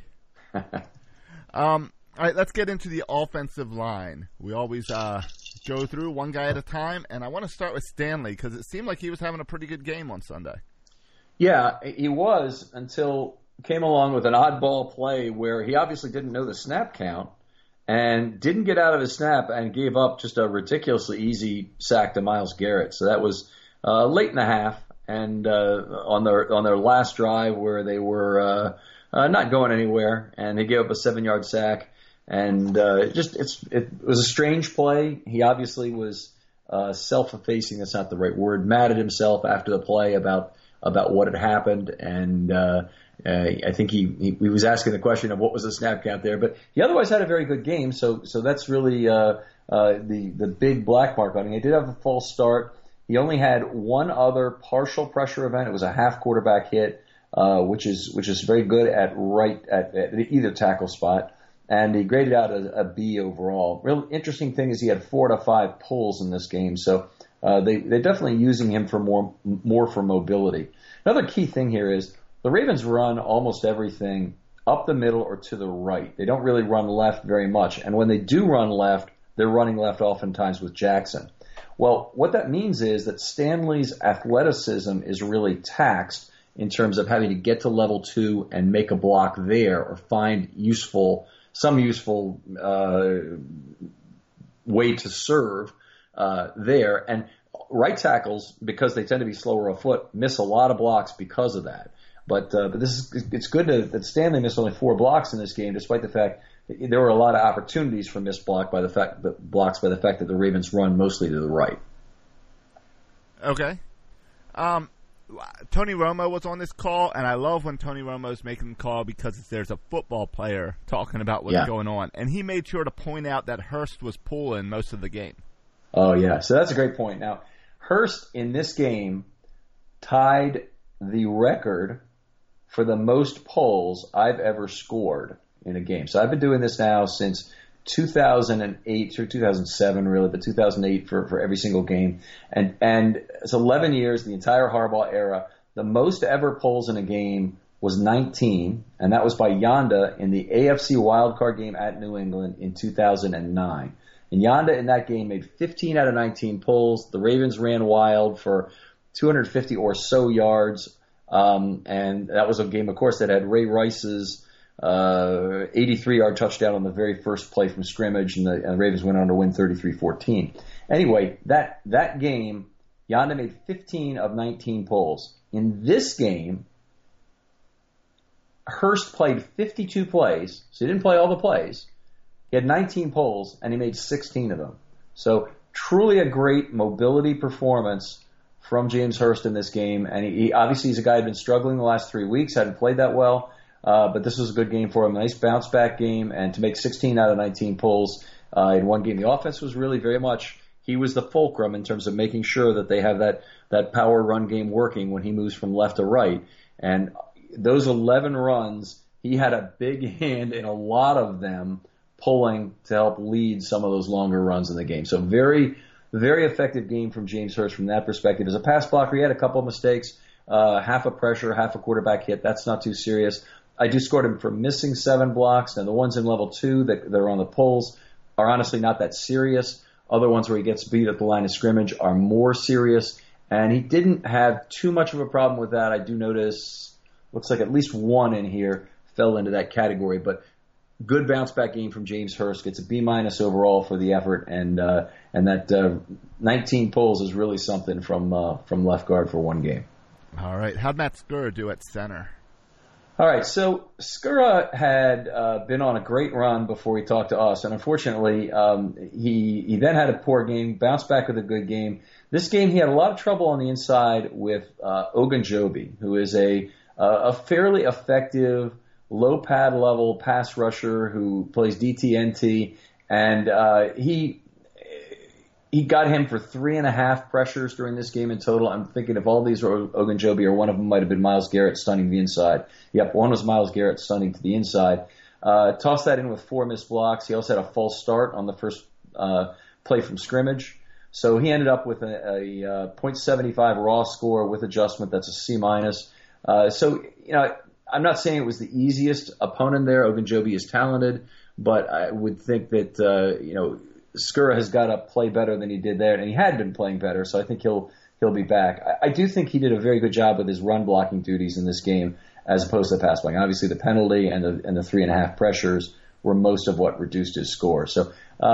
All right, let's get into the offensive line. We always go through one guy at a time, and I want to start with Stanley because it seemed like he was having a pretty good game on Sunday. Yeah, he was until came along with an oddball play where he obviously didn't know the snap count and didn't get out of his snap and gave up just a ridiculously easy sack to Myles Garrett. So that was late in the half and on their last drive where they were not going anywhere, and he gave up a 7-yard sack. And it was a strange play. He obviously was self-effacing. That's not the right word. Mad at himself after the play about what had happened, and I think he was asking the question of what was the snap count there. But he otherwise had a very good game. So that's really the big black mark on him. He did have a false start. He only had one other partial pressure event. It was a half quarterback hit, which is very good at either tackle spot. And he graded out a B overall. Real interesting thing is he had 4 to 5 pulls in this game, so they're definitely using him for more for mobility. Another key thing here is the Ravens run almost everything up the middle or to the right. They don't really run left very much, and when they do run left, they're running left oftentimes with Jackson. Well, what that means is that Stanley's athleticism is really taxed in terms of having to get to level 2 and make a block there or find some useful way to serve there. And right tackles, because they tend to be slower afoot, miss a lot of blocks because of that. But it's good that Stanley missed only 4 blocks in this game, despite the fact that there were a lot of opportunities for missed blocks by the fact that the Ravens run mostly to the right. Okay. Tony Romo was on this call, and I love when Tony Romo's making the call because there's a football player talking about what's going on. And he made sure to point out that Hurst was pulling most of the game. Oh, yeah. So that's a great point. Now, Hurst in this game tied the record for the most pulls I've ever scored in a game. So I've been doing this now since 2008 through 2007, really, but 2008 for every single game. And it's 11 years, the entire Harbaugh era. The most ever pulls in a game was 19, and that was by Yanda in the AFC wildcard game at New England in 2009. And Yanda in that game made 15 out of 19 pulls. The Ravens ran wild for 250 or so yards. And that was a game, of course, that had Ray Rice's 83-yard touchdown on the very first play from scrimmage, and the Ravens went on to win 33-14. Anyway, that game, Yanda made 15 of 19 pulls. In this game, Hurst played 52 plays, so he didn't play all the plays. He had 19 pulls, and he made 16 of them. So truly a great mobility performance from James Hurst in this game. And he obviously, he's a guy who had been struggling the last 3 weeks, hadn't played that well. But this was a good game for him, a nice bounce-back game. And to make 16 out of 19 pulls in one game, the offense was really very much, he was the fulcrum in terms of making sure that they have that power run game working when he moves from left to right. And those 11 runs, he had a big hand in a lot of them, pulling to help lead some of those longer runs in the game. So very, very effective game from James Hurst from that perspective. As a pass blocker, he had a couple of mistakes, half a pressure, half a quarterback hit. That's not too serious. I do scored him for missing 7 blocks. Now, the ones in level 2 that are on the pulls are honestly not that serious. Other ones where he gets beat at the line of scrimmage are more serious. And he didn't have too much of a problem with that. I do notice, looks like at least one in here fell into that category. But good bounce-back game from James Hurst. Gets a B- overall for the effort. And that 19 pulls is really something from left guard for one game. All right. How'd Matt Skura do at center? All right, so Skura had been on a great run before he talked to us, and unfortunately, he then had a poor game, bounced back with a good game. This game, he had a lot of trouble on the inside with Ogunjobi, who is a fairly effective, low-pad level pass rusher who plays DTNT, and he got him for 3.5 pressures during this game in total. I'm thinking if all these were Ogunjobi, or one of them might have been Myles Garrett stunning the inside. Yep, one was Myles Garrett stunning to the inside. Tossed that in with 4 missed blocks. He also had a false start on the first play from scrimmage. So he ended up with a .75 raw score with adjustment. That's a C-. So, I'm not saying it was the easiest opponent there. Ogunjobi is talented, but I would think that, Skura has got to play better than he did there, and he had been playing better, so I think he'll be back. I do think he did a very good job with his run blocking duties in this game as opposed to pass blocking. Obviously, the penalty and the 3.5 pressures were most of what reduced his score. So,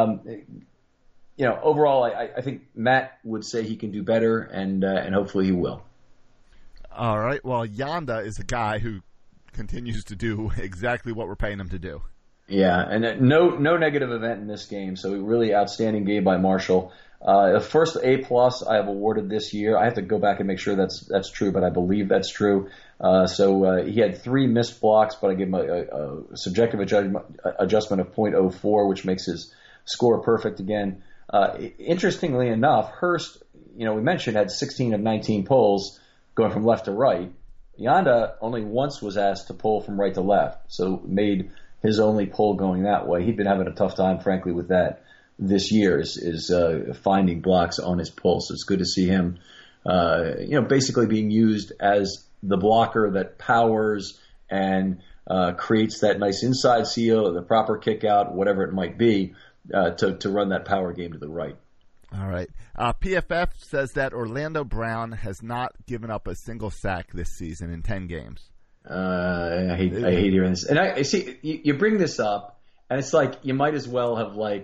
overall, I think Matt would say he can do better, and hopefully he will. All right. Well, Yanda is a guy who continues to do exactly what we're paying him to do. Yeah, and no negative event in this game, so really outstanding game by Marshall. The first A+ I have awarded this year. I have to go back and make sure that's true, but I believe that's true. So he had 3 missed blocks, but I gave him a subjective adjustment of .04, which makes his score perfect again. Interestingly enough, Hurst, we mentioned, had 16 of 19 pulls going from left to right. Yanda only once was asked to pull from right to left, so made his only pull going that way. He'd been having a tough time, frankly, with that this year, is finding blocks on his pull. So it's good to see him, basically being used as the blocker that powers and creates that nice inside seal, the proper kick out, whatever it might be, to run that power game to the right. All right. PFF says that Orlando Brown has not given up a single sack this season in 10 games. I hate hearing this. And I see you bring this up, and it's like you might as well have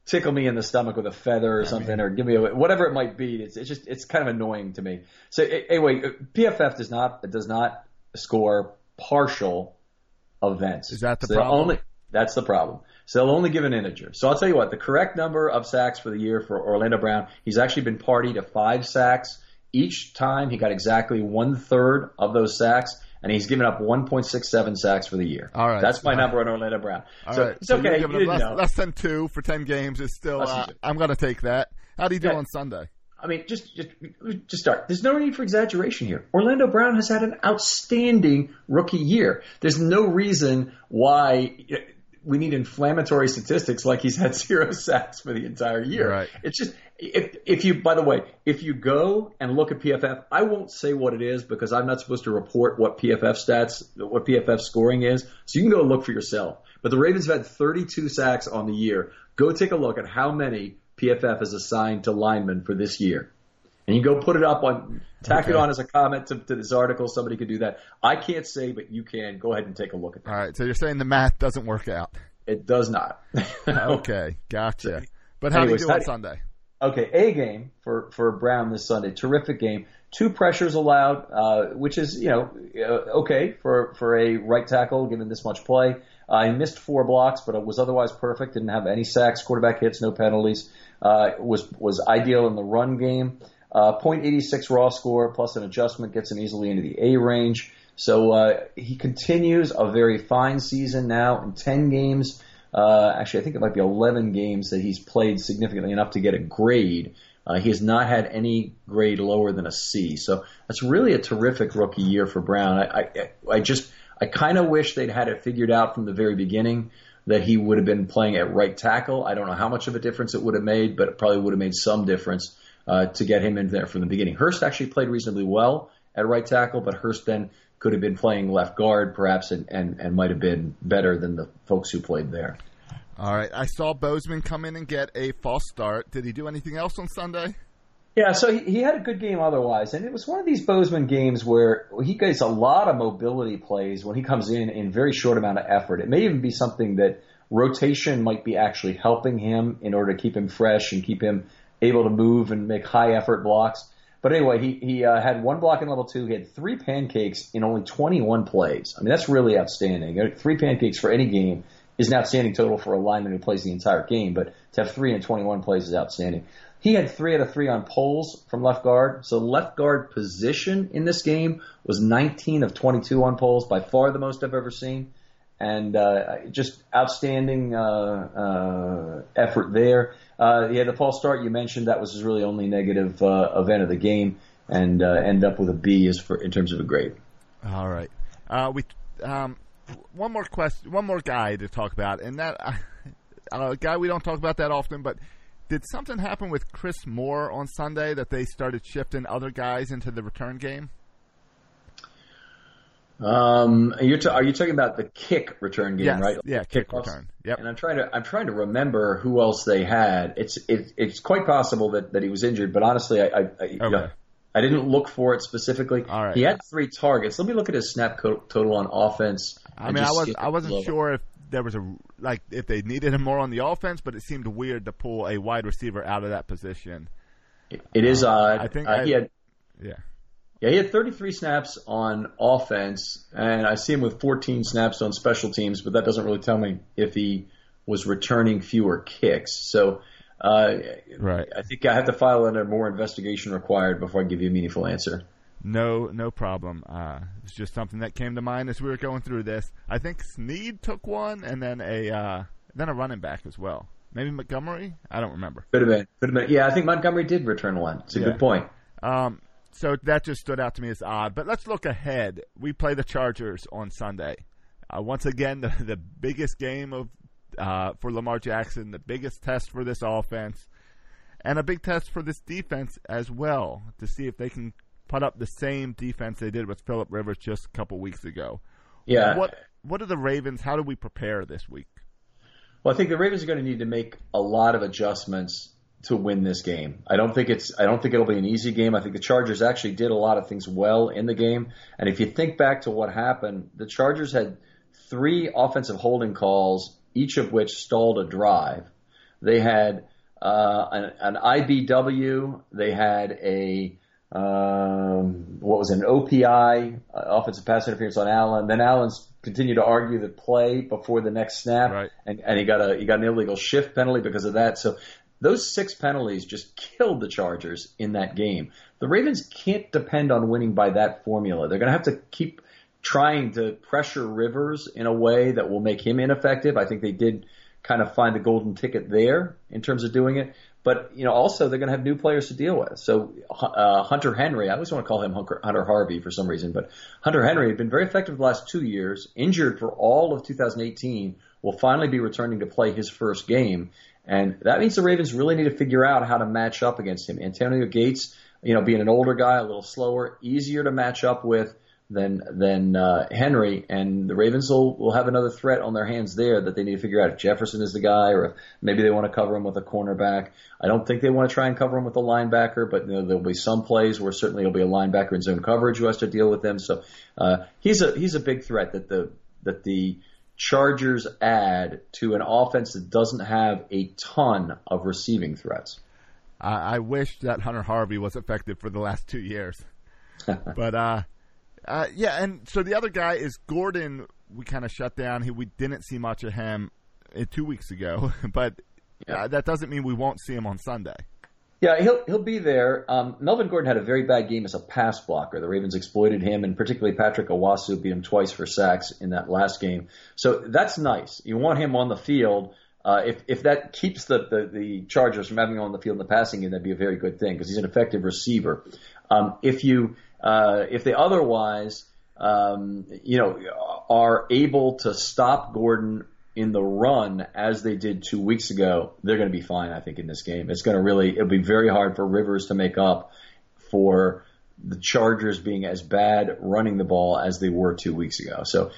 tickle me in the stomach with a feather or something, or give me whatever it might be. It's kind of annoying to me. So anyway, PFF does not score partial events. Is that the problem? That's the problem. So they'll only give an integer. So I'll tell you what, the correct number of sacks for the year for Orlando Brown, he's actually been party to 5 sacks. Each time he got exactly 1/3 of those sacks, and he's given up 1.67 sacks for the year. All right. That's my number on Orlando Brown. It's okay. You less than 2 for 10 games is still, I'm going to take that. How do you do on Sunday? I mean, just start. There's no need for exaggeration here. Orlando Brown has had an outstanding rookie year. There's no reason why we need inflammatory statistics like he's had 0 sacks for the entire year. Right. It's just, if you go and look at PFF, I won't say what it is because I'm not supposed to report what PFF scoring is. So you can go look for yourself. But the Ravens have had 32 sacks on the year. Go take a look at how many PFF has assigned to linemen for this year. And you go put it up it on as a comment to this article. Somebody could do that. I can't say, but you can. Go ahead and take a look at that. All right. So you're saying the math doesn't work out. It does not. Okay. Gotcha. But how do you do on Sunday? Okay. A game for Brown this Sunday. Terrific game. 2 pressures allowed, which is, okay for a right tackle given this much play. He missed 4 blocks, but it was otherwise perfect. Didn't have any sacks, quarterback hits, no penalties. Was ideal in the run game. 0.86 raw score plus an adjustment gets him easily into the A range. So he continues a very fine season now in 10 games. Actually, I think it might be 11 games that he's played significantly enough to get a grade. He has not had any grade lower than a C. So that's really a terrific rookie year for Brown. I kind of wish they'd had it figured out from the very beginning that he would have been playing at right tackle. I don't know how much of a difference it would have made, but it probably would have made some difference to get him in there from the beginning. Hurst actually played reasonably well at right tackle, but Hurst then could have been playing left guard perhaps and might have been better than the folks who played there. All right. I saw Bozeman come in and get a false start. Did he do anything else on Sunday? Yeah, so he had a good game otherwise, and it was one of these Bozeman games where he gets a lot of mobility plays when he comes in very short amount of effort. It may even be something that rotation might be actually helping him in order to keep him fresh and keep him able to move and make high-effort blocks. But anyway, he had 1 block in level 2. He had 3 pancakes in only 21 plays. I mean, that's really outstanding. 3 pancakes for any game is an outstanding total for a lineman who plays the entire game, but to have 3 in 21 plays is outstanding. He had 3 out of 3 on pulls from left guard. So left guard position in this game was 19 of 22 on pulls, by far the most I've ever seen. And just outstanding effort there. He had the false start you mentioned. That was his really only negative event of the game, and end up with a B in terms of a grade. All right. One more question, one more guy to talk about, and that a guy we don't talk about that often, but did something happen with Chris Moore on Sunday that they started shifting other guys into the return game? Are you talking about the kick return game, yes. right? Yeah, kick return. Yep. And I'm trying to remember who else they had. It's quite possible that he was injured, but honestly, I didn't look for it specifically. All right. He had 3 targets. Let me look at his snap total on offense. I wasn't sure if there was if they needed him more on the offense, but it seemed weird to pull a wide receiver out of that position. It is odd. I think he had 33 snaps on offense, and I see him with 14 snaps on special teams, but that doesn't really tell me if he was returning fewer kicks. So right. I think I have to file under more investigation required before I give you a meaningful answer. No problem. It's just something that came to mind as we were going through this. I think Snead took one, and then a running back as well. Maybe Montgomery? I don't remember. Could have been. Yeah, I think Montgomery did return one. It's a good point. So that just stood out to me as odd. But let's look ahead. We play the Chargers on Sunday. Once again, the biggest game for Lamar Jackson, the biggest test for this offense, and a big test for this defense as well, to see if they can put up the same defense they did with Phillip Rivers just a couple weeks ago. Yeah. What are the Ravens? How do we prepare this week? Well, I think the Ravens are going to need to make a lot of adjustments to win this game. I don't think it'll be an easy game. I think the Chargers actually did a lot of things well in the game. And if you think back to what happened, the Chargers had 3 offensive holding calls, each of which stalled a drive. They had an IBW. They had an OPI, offensive pass interference on Allen. Then Allen's continued to argue the play before the next snap, right. and he got an illegal shift penalty because of that. So those 6 penalties just killed the Chargers in that game. The Ravens can't depend on winning by that formula. They're going to have to keep trying to pressure Rivers in a way that will make him ineffective. I think they did kind of find the golden ticket there in terms of doing it. But, also they're going to have new players to deal with. So Hunter Henry, I always want to call him Hunter Harvey for some reason, but Hunter Henry had been very effective the last 2 years, injured for all of 2018, will finally be returning to play his first game. And that means the Ravens really need to figure out how to match up against him. Antonio Gates, being an older guy, a little slower, easier to match up with than Henry, and the Ravens will have another threat on their hands there that they need to figure out if Jefferson is the guy or if maybe they want to cover him with a cornerback. I don't think they want to try and cover him with a linebacker, but there'll be some plays where certainly it'll be a linebacker in zone coverage who has to deal with them. So he's a big threat that the Chargers add to an offense that doesn't have a ton of receiving threats. I wish that Hunter Harvey was effective for the last 2 years, but. And so the other guy is Gordon. We kind of shut down. We didn't see much of him 2 weeks ago, but that doesn't mean we won't see him on Sunday. Yeah, he'll be there. Melvin Gordon had a very bad game as a pass blocker. The Ravens exploited him, and particularly Patrick Owasu beat him twice for sacks in that last game. So that's nice. You want him on the field. If that keeps the Chargers from having him on the field in the passing game, that'd be a very good thing because he's an effective receiver. If they otherwise, are able to stop Gordon in the run as they did 2 weeks ago, they're going to be fine, I think, in this game. It'll be very hard for Rivers to make up for the Chargers being as bad running the ball as they were 2 weeks ago. So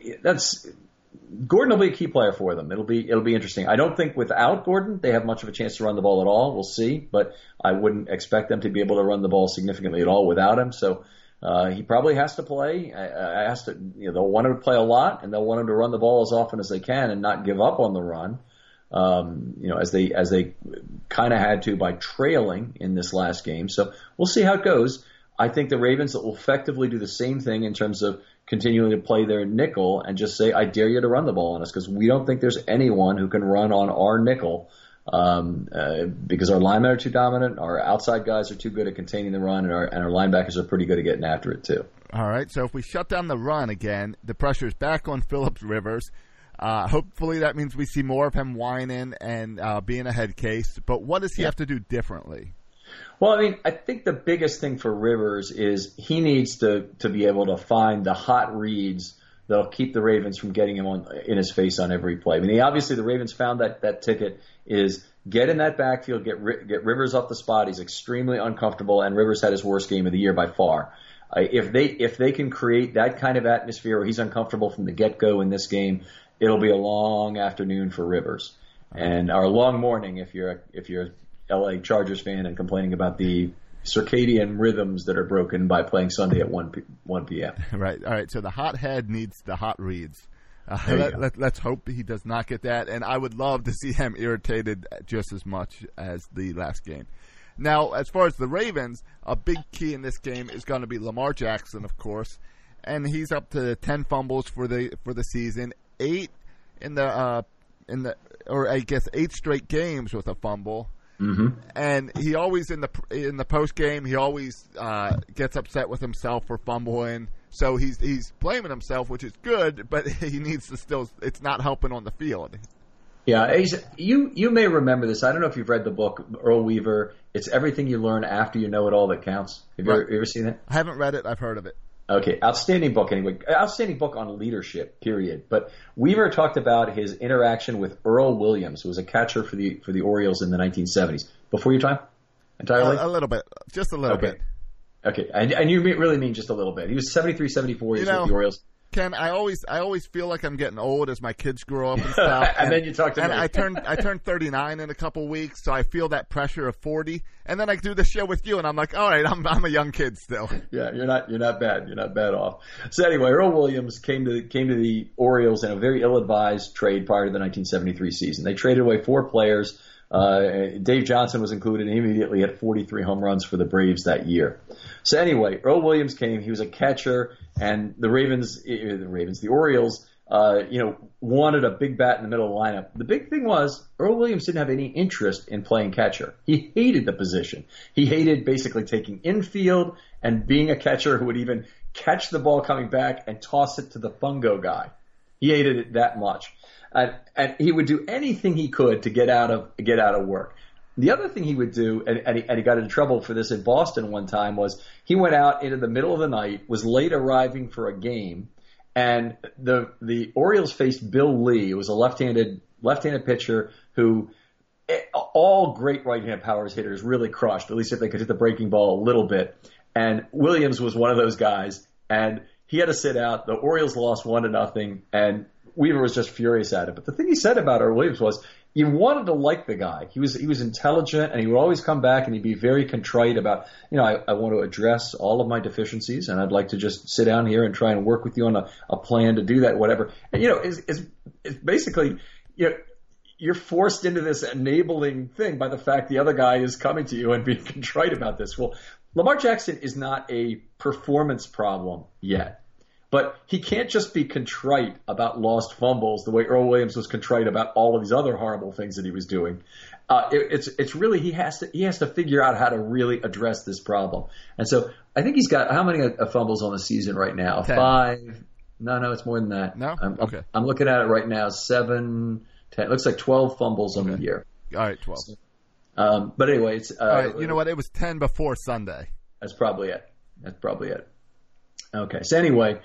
Gordon will be a key player for them. It'll be interesting. I don't think without Gordon they have much of a chance to run the ball at all. We'll see, but I wouldn't expect them to be able to run the ball significantly at all without him. So he probably has to play. They'll want him to play a lot, and they'll want him to run the ball as often as they can and not give up on the run. As they kind of had to by trailing in this last game. So we'll see how it goes. I think the Ravens will effectively do the same thing in terms of continuing to play their nickel and just say, I dare you to run the ball on us, because we don't think there's anyone who can run on our nickel because our linemen are too dominant, our outside guys are too good at containing the run, and our linebackers are pretty good at getting after it too. All right, so if we shut down the run again, the pressure is back on Phillips Rivers. Hopefully that means we see more of him whining and being a head case, but what does he have to do differently? Well, I think the biggest thing for Rivers is he needs to be able to find the hot reads that'll keep the Ravens from getting him in his face on every play. Obviously the Ravens found that ticket is get in that backfield, get Rivers off the spot. He's extremely uncomfortable, and Rivers had his worst game of the year by far. If they can create that kind of atmosphere where he's uncomfortable from the get-go in this game, it'll be a long afternoon for Rivers, and or a long morning if you're LA Chargers fan and complaining about the circadian rhythms that are broken by playing Sunday at 1 p.m. Right. All right. So the hot head needs the hot reads. Let's hope he does not get that. And I would love to see him irritated just as much as the last game. Now, as far as the Ravens, a big key in this game is going to be Lamar Jackson, of course. And he's up to 10 fumbles for the season, 8 8 straight games with a fumble. Mm-hmm. And he always in the post game he always gets upset with himself for fumbling. So he's blaming himself, which is good, but he needs to still. It's not helping on the field. Yeah, you may remember this. I don't know if you've read the book Earl Weaver. It's Everything You Learn After You Know It All That Counts. Have you ever seen it? I haven't read it. I've heard of it. Okay, outstanding book anyway. Outstanding book on leadership, period. But Weaver talked about his interaction with Earl Williams, who was a catcher for the Orioles in the 1970s. Before your time? Entirely? A little bit. Just a little bit. Okay, and you really mean just a little bit. He was 73, 74 years with the Orioles. Ken, I always feel like I'm getting old as my kids grow up and stuff. and then you talk to me. And I turned 39 in a couple weeks, so I feel that pressure of 40. And then I do the show with you, and I'm like, all right, I'm a young kid still. Yeah, you're not bad. You're not bad off. So anyway, Earl Williams came to the Orioles in a very ill-advised trade prior to the 1973 season. They traded away 4 players Dave Johnson was included, and he immediately had 43 home runs for the Braves that year. So anyway, Earl Williams came. He was a catcher, and the Orioles, wanted a big bat in the middle of the lineup. The big thing was Earl Williams didn't have any interest in playing catcher. He hated the position. He hated basically taking infield and being a catcher who would even catch the ball coming back and toss it to the fungo guy. He hated it that much. And he would do anything he could to get out of work. The other thing he would do, and he got into trouble for this in Boston one time, was he went out into the middle of the night, was late arriving for a game, and the Orioles faced Bill Lee. It was a left-handed pitcher who all great right-hand power hitters really crushed, at least if they could hit the breaking ball a little bit. And Williams was one of those guys, and he had to sit out. The Orioles lost 1-0, and Weaver was just furious at it. But the thing he said about Earl Williams was you wanted to like the guy. He was intelligent, and he would always come back and he'd be very contrite about, I want to address all of my deficiencies, and I'd like to just sit down here and try and work with you on a plan to do that, whatever. And, it's basically, you're forced into this enabling thing by the fact the other guy is coming to you and being contrite about this. Well, Lamar Jackson is not a performance problem yet. But he can't just be contrite about lost fumbles the way Earl Williams was contrite about all of these other horrible things that he was doing. It's really he has to figure out how to really address this problem. And so I think he's got how many fumbles on the season right now? 10. 5? No, it's more than that. No? Okay. I'm looking at it right now. 7, 10. It looks like 12 fumbles on the year. All right, 12. But anyway, it's all right. You know what? It was 10 before Sunday. That's probably it. Okay. So anyway.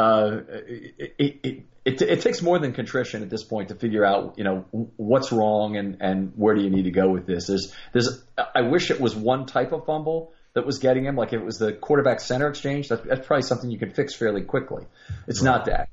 It takes more than contrition at this point to figure out, what's wrong and where do you need to go with this. I wish it was one type of fumble that was getting him, like if it was the quarterback center exchange. That's probably something you can fix fairly quickly. It's not that.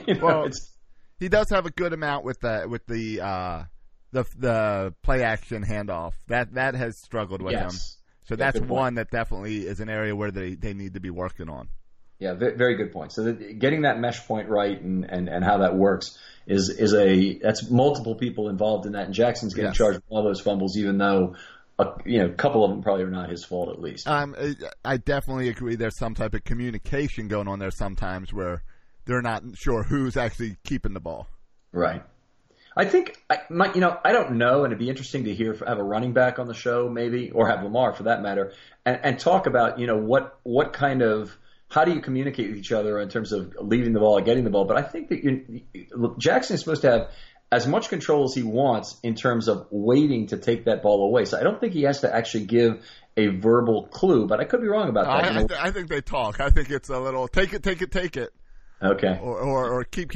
He does have a good amount with the play action handoff. That has struggled with him. So that's one that definitely is an area where they need to be working on. Yeah, very good point. So getting that mesh point right and how that works that's multiple people involved in that. And Jackson's getting charged with all those fumbles, even though a couple of them probably are not his fault at least. I definitely agree. There's some type of communication going on there sometimes where they're not sure who's actually keeping the ball. Right. I think I don't know, and it'd be interesting to have a running back on the show maybe, or have Lamar for that matter, and talk about what kind of. How do you communicate with each other in terms of leaving the ball or getting the ball? But I think that Jackson is supposed to have as much control as he wants in terms of waiting to take that ball away. So I don't think he has to actually give a verbal clue, but I could be wrong about that. I think they talk. I think it's a little take it. Okay. Or keep.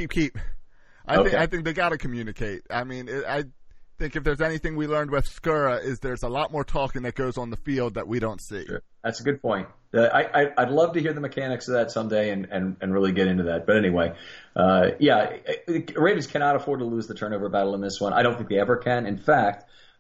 I think they got to communicate. I mean, I think if there's anything we learned with Skura is there's a lot more talking that goes on the field that we don't see. Sure. That's a good point. I'd love to hear the mechanics of that someday and really get into that. But anyway, Ravens cannot afford to lose the turnover battle in this one. I don't think they ever can. In fact,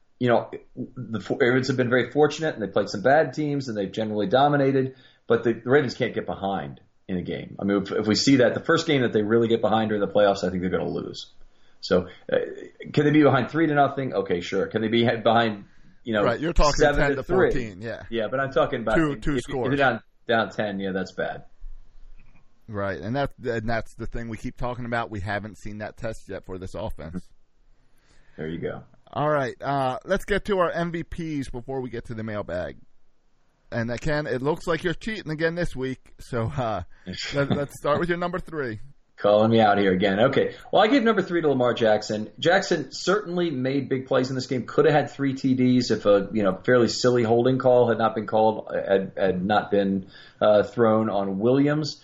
the Ravens have been very fortunate, and they played some bad teams, and they've generally dominated. But the Ravens can't get behind in a game. I mean, if we see that, the first game that they really get behind during the playoffs, I think they're going to lose. So can they be behind 3-0? Okay, sure. Can they be behind, right, you're talking 10 to 14, yeah. Yeah, but I'm talking about two scores. If you're down 10, yeah, that's bad. Right, and that's the thing we keep talking about. We haven't seen that test yet for this offense. There you go. All right, let's get to our MVPs before we get to the mailbag. And Ken, it looks like you're cheating again this week, so let's start with your number 3. Calling me out here again. Okay. Well, I gave number 3 to Lamar Jackson. Jackson certainly made big plays in this game. Could have had 3 TDs if a fairly silly holding call had not been called, had not been thrown on Williams.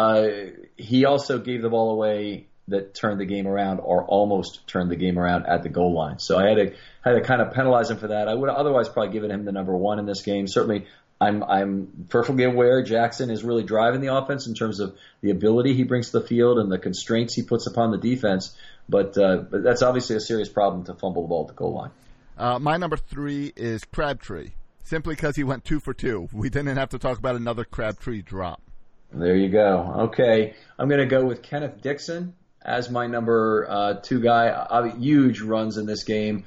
He also gave the ball away that turned the game around, or almost turned the game around at the goal line. So I had to kind of penalize him for that. I would have otherwise probably given him the number 1 in this game. Certainly, I'm perfectly aware Jackson is really driving the offense in terms of the ability he brings to the field and the constraints he puts upon the defense. But that's obviously a serious problem to fumble the ball at the goal line. My number 3 is Crabtree, simply because he went 2 for 2. We didn't have to talk about another Crabtree drop. There you go. Okay. I'm going to go with Kenneth Dixon as my number 2 guy. Huge runs in this game.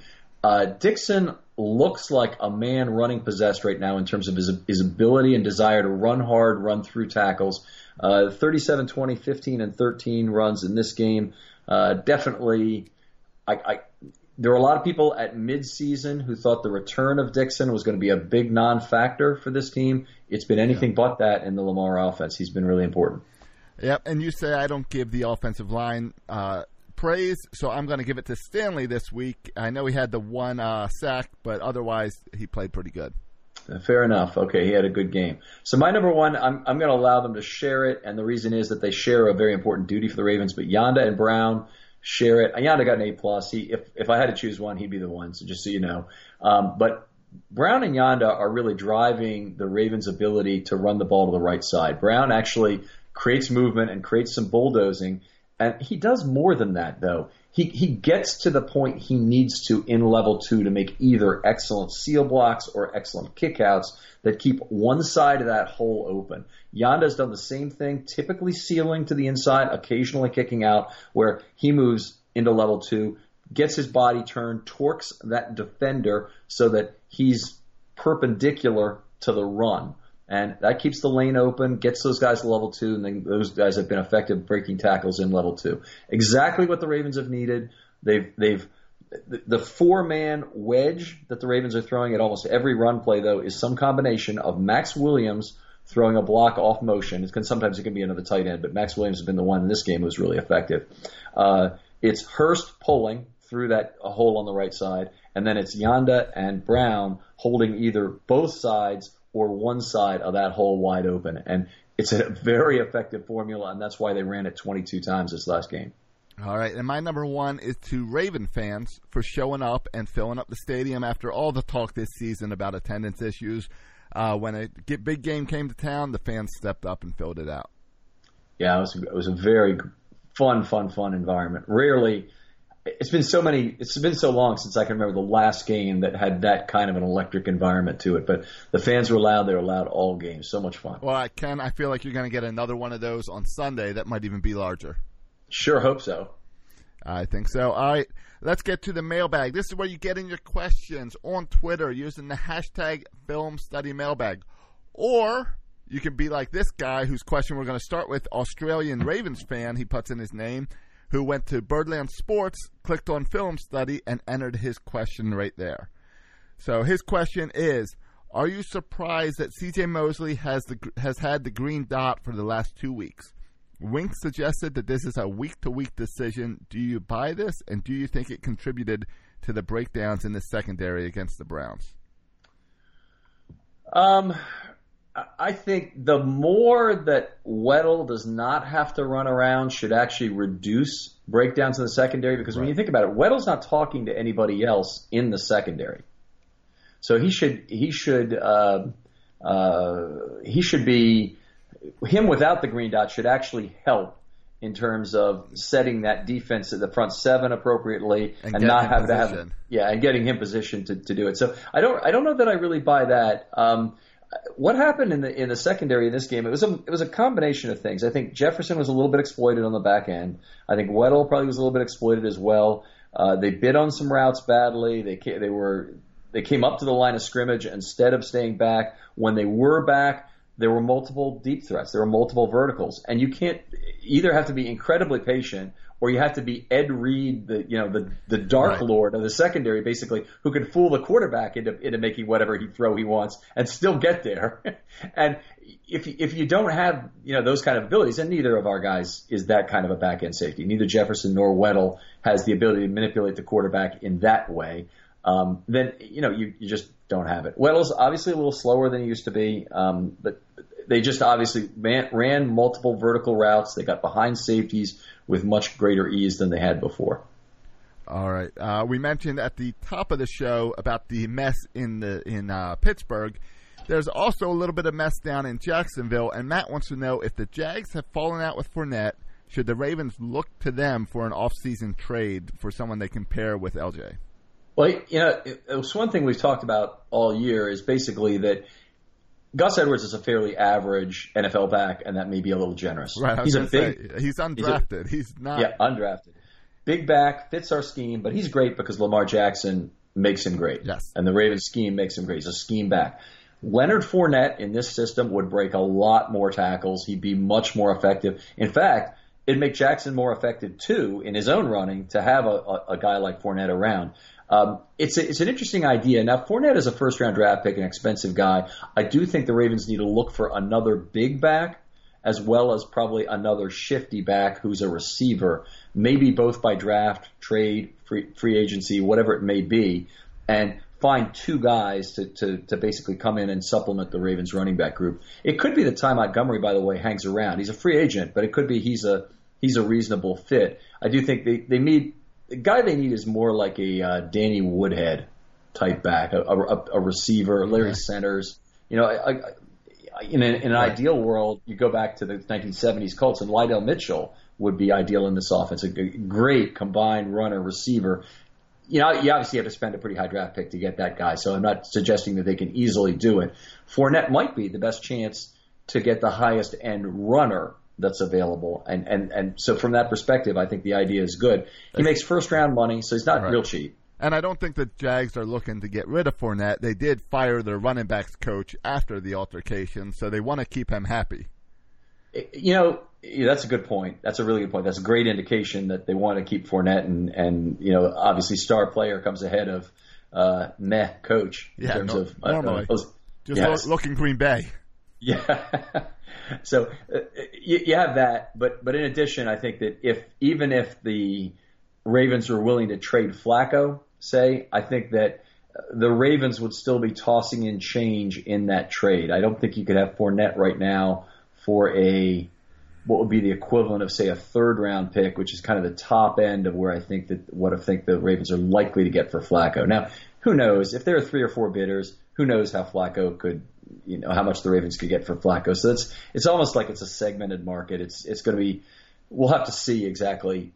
Dixon looks like a man running possessed right now in terms of his ability and desire to run hard, run through tackles. 37, 20, 15, and 13 runs in this game. Definitely, there were a lot of people at midseason who thought the return of Dixon was going to be a big non-factor for this team. It's been anything but that in the Lamar offense. He's been really important. Yep, and you say I don't give the offensive line praise, so I'm going to give it to Stanley this week. I know he had the one sack, but otherwise he played pretty good. Fair enough. Okay, he had a good game. So my number one, I'm going to allow them to share it, and the reason is that they share a very important duty for the Ravens, but Yanda and Brown share it. Yanda got an A+. If I had to choose one, he'd be the one, so just so you know. But Brown and Yanda are really driving the Ravens' ability to run the ball to the right side. Brown actually creates movement and creates some bulldozing, and he does more than that, though. He gets to the point he needs to in level 2 to make either excellent seal blocks or excellent kickouts that keep one side of that hole open. Yanda's done the same thing, typically sealing to the inside, occasionally kicking out, where he moves into level 2, gets his body turned, torques that defender so that he's perpendicular to the run. And that keeps the lane open, gets those guys to level 2, and then those guys have been effective breaking tackles in level 2. Exactly what the Ravens have needed. The 4-man wedge that the Ravens are throwing at almost every run play, though, is some combination of Max Williams throwing a block off motion. Sometimes it can be another tight end, but Max Williams has been the one in this game who was really effective. It's Hurst pulling through that hole on the right side, and then it's Yanda and Brown holding either both sides or one side of that hole wide open. And it's a very effective formula, and that's why they ran it 22 times this last game. All right, and my number one is to Raven fans for showing up and filling up the stadium after all the talk this season about attendance issues. When a big game came to town, the fans stepped up and filled it out. Yeah, it was a very fun environment. Rarely, it's been so long since I can remember the last game that had that kind of an electric environment to it. But the fans were loud. They were loud all games. So much fun. Well, I feel like you're going to get another one of those on Sunday that might even be larger. Sure hope so. I think so. All right, let's get to the mailbag. This is where you get in your questions on Twitter using the hashtag FilmStudyMailbag. Or you can be like this guy whose question we're going to start with, Australian Ravens fan, he puts in his name, who went to Birdland Sports, clicked on Film Study, and entered his question right there. So his question is, are you surprised that C.J. Mosley has had the green dot for the last 2 weeks? Wink suggested that this is a week-to-week decision. Do you buy this, and do you think it contributed to the breakdowns in the secondary against the Browns? I think the more that Weddle does not have to run around should actually reduce breakdowns in the secondary, because when you think about it, Weddle's not talking to anybody else in the secondary. So he should be, him without the green dot should actually help in terms of setting that defense at the front seven appropriately and not have to have, and getting him positioned to do it. So I don't know that I really buy that. What happened in the secondary in this game? It was a combination of things. I think Jefferson was a little bit exploited on the back end. I think Weddle probably was a little bit exploited as well. They bid on some routes badly. They came up to the line of scrimmage instead of staying back. When they were back, there were multiple deep threats. There were multiple verticals, and you can't either have to be incredibly patient or you have to be Ed Reed, the dark lord of the secondary, basically, who can fool the quarterback into making whatever he wants and still get there. And if you don't have those kind of abilities, and neither of our guys is that kind of a back end safety. Neither Jefferson nor Weddle has the ability to manipulate the quarterback in that way. Then you just don't have it. Weddle's obviously a little slower than he used to be, but they just obviously ran multiple vertical routes. They got behind safeties with much greater ease than they had before. All right. We mentioned at the top of the show about the mess in Pittsburgh. There's also a little bit of mess down in Jacksonville, and Matt wants to know if the Jags have fallen out with Fournette, should the Ravens look to them for an off-season trade for someone they can pair with LJ? Well, it was one thing we've talked about all year is basically that Gus Edwards is a fairly average NFL back, and that may be a little generous. Right, he's undrafted. He's not. Yeah, undrafted. Big back, fits our scheme, but he's great because Lamar Jackson makes him great. Yes. And the Ravens scheme makes him great. He's a scheme back. Leonard Fournette in this system would break a lot more tackles. He'd be much more effective. In fact, it'd make Jackson more effective, too, in his own running to have a guy like Fournette around. It's an interesting idea. Now, Fournette is a first-round draft pick, an expensive guy. I do think the Ravens need to look for another big back as well as probably another shifty back who's a receiver, maybe both by draft, trade, free agency, whatever it may be, and find two guys to basically come in and supplement the Ravens running back group. It could be that Ty Montgomery, by the way, hangs around. He's a free agent, but it could be he's a reasonable fit. I do think they need the guy they need is more like a Danny Woodhead type back, a receiver, Larry Centers. You know, in an ideal world, you go back to the 1970s Colts, and Lydell Mitchell would be ideal in this offense. A great combined runner receiver. You know, you obviously have to spend a pretty high draft pick to get that guy, so I'm not suggesting that they can easily do it. Fournette might be the best chance to get the highest end runner that's available, and so from that perspective, I think the idea is good. He makes first round money, so he's not real cheap. And I don't think the Jags are looking to get rid of Fournette. They did fire their running backs coach after the altercation, so they want to keep him happy. You know, that's a good point. That's a really good point. That's a great indication that they want to keep Fournette, and you know, obviously star player comes ahead of meh coach in terms of normally. Looking Green Bay. Yeah. So you have that, but in addition, I think that even if the Ravens were willing to trade Flacco, say, I think that the Ravens would still be tossing in change in that trade. I don't think you could have Fournette right now for what would be the equivalent of, say, a third-round pick, which is kind of the top end of where I think the Ravens are likely to get for Flacco. Now, who knows? If there are 3 or 4 bidders, who knows how Flacco could, you know, how much the Ravens could get for Flacco. So it's almost like it's a segmented market. It's going to be. We'll have to see exactly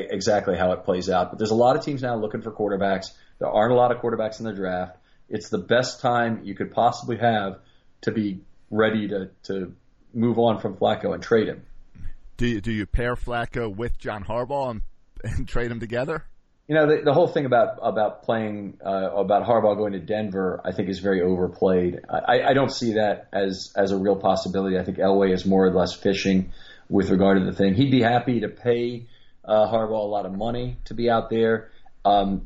how it plays out. But there's a lot of teams now looking for quarterbacks. There aren't a lot of quarterbacks in the draft. It's the best time you could possibly have to be ready to move on from Flacco and trade him. Do you pair Flacco with John Harbaugh and trade them together? You know, the whole thing about playing about Harbaugh going to Denver, I think, is very overplayed. I don't see that as a real possibility. I think Elway is more or less fishing with regard to the thing. He'd be happy to pay Harbaugh a lot of money to be out there. In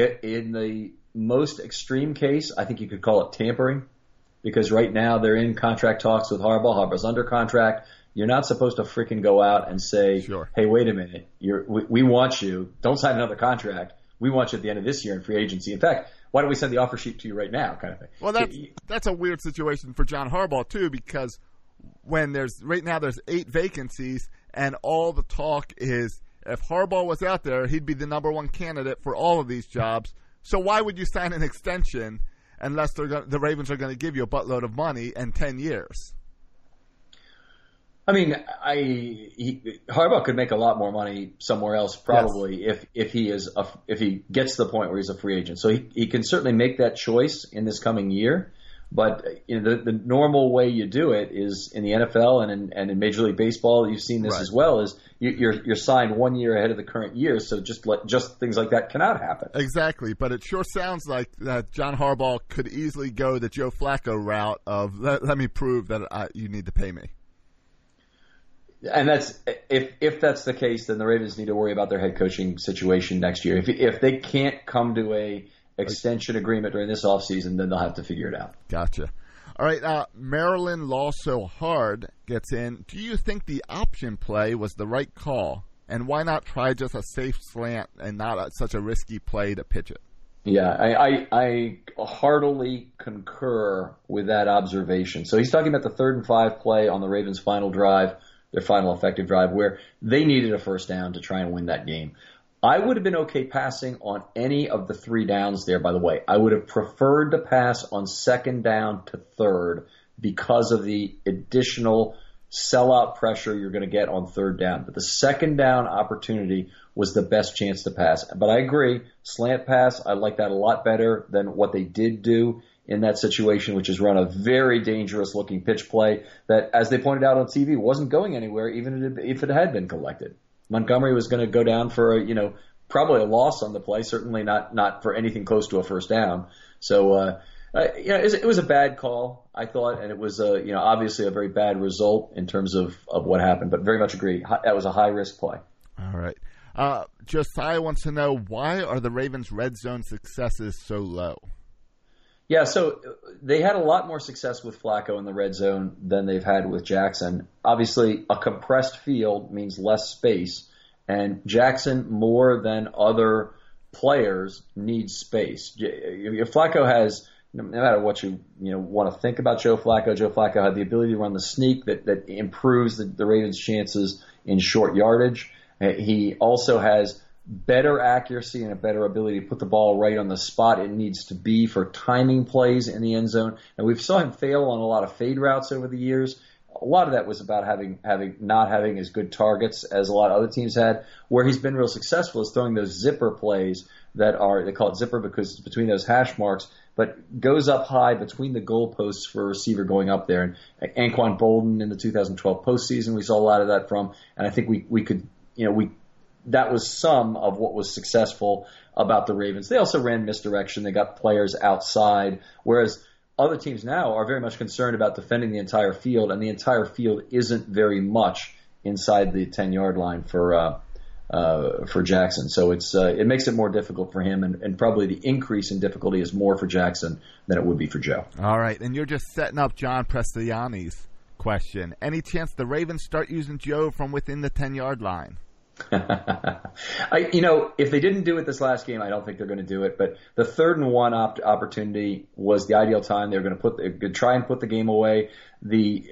the most extreme case, I think you could call it tampering, because right now they're in contract talks with Harbaugh. Harbaugh's under contract. You're not supposed to freaking go out and say, hey, wait a minute, we want you. Don't sign another contract. We want you at the end of this year in free agency. In fact, why don't we send the offer sheet to you right now, kind of thing. Well, that's a weird situation for John Harbaugh, too, because when there's 8 vacancies and all the talk is if Harbaugh was out there, he'd be the number one candidate for all of these jobs. So why would you sign an extension unless the Ravens are going to give you a buttload of money and 10 years? I mean, Harbaugh could make a lot more money somewhere else, probably, if he gets to the point where he's a free agent. So he can certainly make that choice in this coming year. But you know, the normal way you do it is in the NFL and in Major League Baseball. You've seen this as well. Is you're signed 1 year ahead of the current year, so just things like that cannot happen. Exactly, but it sure sounds like that John Harbaugh could easily go the Joe Flacco route of let me prove that you need to pay me. And that's if that's the case, then the Ravens need to worry about their head coaching situation next year. If they can't come to a extension agreement during this offseason, then they'll have to figure it out. Gotcha. All right, Maryland Law So Hard gets in. Do you think the option play was the right call? And why not try just a safe slant and not such a risky play to pitch it? Yeah, I heartily concur with that observation. So he's talking about the 3rd and 5 play on the Ravens' final drive, their final effective drive, where they needed a first down to try and win that game. I would have been okay passing on any of the 3 downs there, by the way. I would have preferred to pass on 2nd down to 3rd because of the additional sellout pressure you're going to get on 3rd down. But the 2nd down opportunity was the best chance to pass. But I agree, slant pass, I like that a lot better than what they did do in that situation, which is run a very dangerous-looking pitch play that, as they pointed out on TV, wasn't going anywhere even if it had been collected. Montgomery was going to go down for probably a loss on the play, certainly not for anything close to a first down. So, it was a bad call, I thought, and it was, obviously a very bad result in terms of what happened, but very much agree. That was a high-risk play. All right. Josiah wants to know, why are the Ravens' red zone successes so low? Yeah, so they had a lot more success with Flacco in the red zone than they've had with Jackson. Obviously, a compressed field means less space, and Jackson, more than other players, needs space. If Flacco has, no matter what you want to think about Joe Flacco had the ability to run the sneak that improves the Ravens' chances in short yardage. He also has better accuracy and a better ability to put the ball right on the spot it needs to be for timing plays in the end zone. And we've saw him fail on a lot of fade routes over the years. A lot of that was about not having as good targets as a lot of other teams had. Where he's been real successful is throwing those zipper plays they call it zipper because it's between those hash marks, but goes up high between the goalposts for a receiver going up there. And Anquan Bolden in the 2012 postseason, we saw a lot of that from, and I think we could, that was some of what was successful about the Ravens. They also ran misdirection. They got players outside, whereas other teams now are very much concerned about defending the entire field, and the entire field isn't very much inside the 10-yard line for Jackson. So it makes it more difficult for him, and probably the increase in difficulty is more for Jackson than it would be for Joe. All right, and you're just setting up John Prestiani's question. Any chance the Ravens start using Joe from within the 10-yard line? If they didn't do it this last game, I don't think they're going to do it. But the 3rd and 1 opportunity was the ideal time. They were going to try and put the game away. The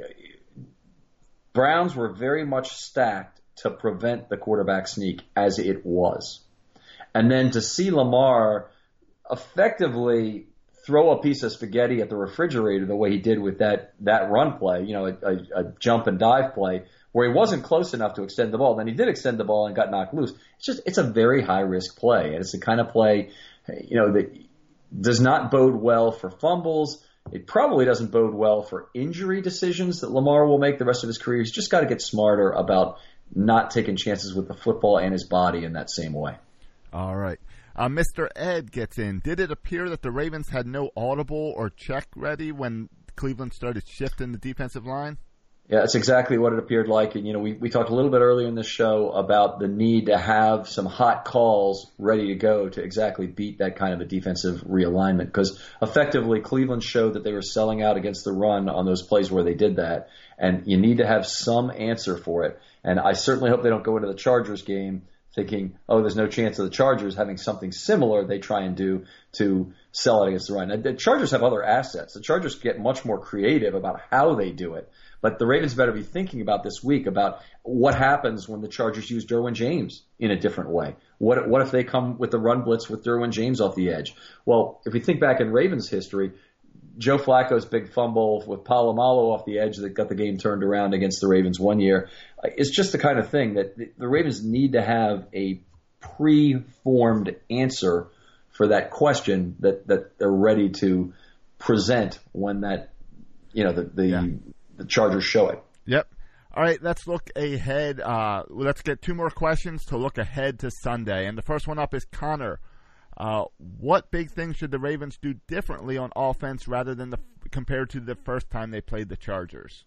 Browns were very much stacked to prevent the quarterback sneak as it was, and then to see Lamar effectively throw a piece of spaghetti at the refrigerator the way he did with that run play, a jump and dive play, where he wasn't close enough to extend the ball. Then he did extend the ball and got knocked loose. It's a very high risk play, and it's the kind of play, that does not bode well for fumbles. It probably doesn't bode well for injury decisions that Lamar will make the rest of his career. He's just got to get smarter about not taking chances with the football and his body in that same way. All right. Mr. Ed gets in. Did it appear that the Ravens had no audible or check ready when Cleveland started shifting the defensive line? Yeah, that's exactly what it appeared like. And, we talked a little bit earlier in this show about the need to have some hot calls ready to go to exactly beat that kind of a defensive realignment. Because effectively, Cleveland showed that they were selling out against the run on those plays where they did that. And you need to have some answer for it. And I certainly hope they don't go into the Chargers game thinking, there's no chance of the Chargers having something similar they try and do to sell it against the run. The Chargers have other assets. The Chargers get much more creative about how they do it. But the Ravens better be thinking about this week about what happens when the Chargers use Derwin James in a different way. What if they come with the run blitz with Derwin James off the edge? Well, if we think back in Ravens history, Joe Flacco's big fumble with Polamalu off the edge that got the game turned around against the Ravens one year is just the kind of thing that the Ravens need to have a pre-formed answer for that question that they're ready to present when that the Chargers show it. Yep. All right, let's look ahead. Let's get 2 more questions to look ahead to Sunday. And the first one up is Connor. What big things should the Ravens do differently on offense rather than compared to the first time they played the Chargers?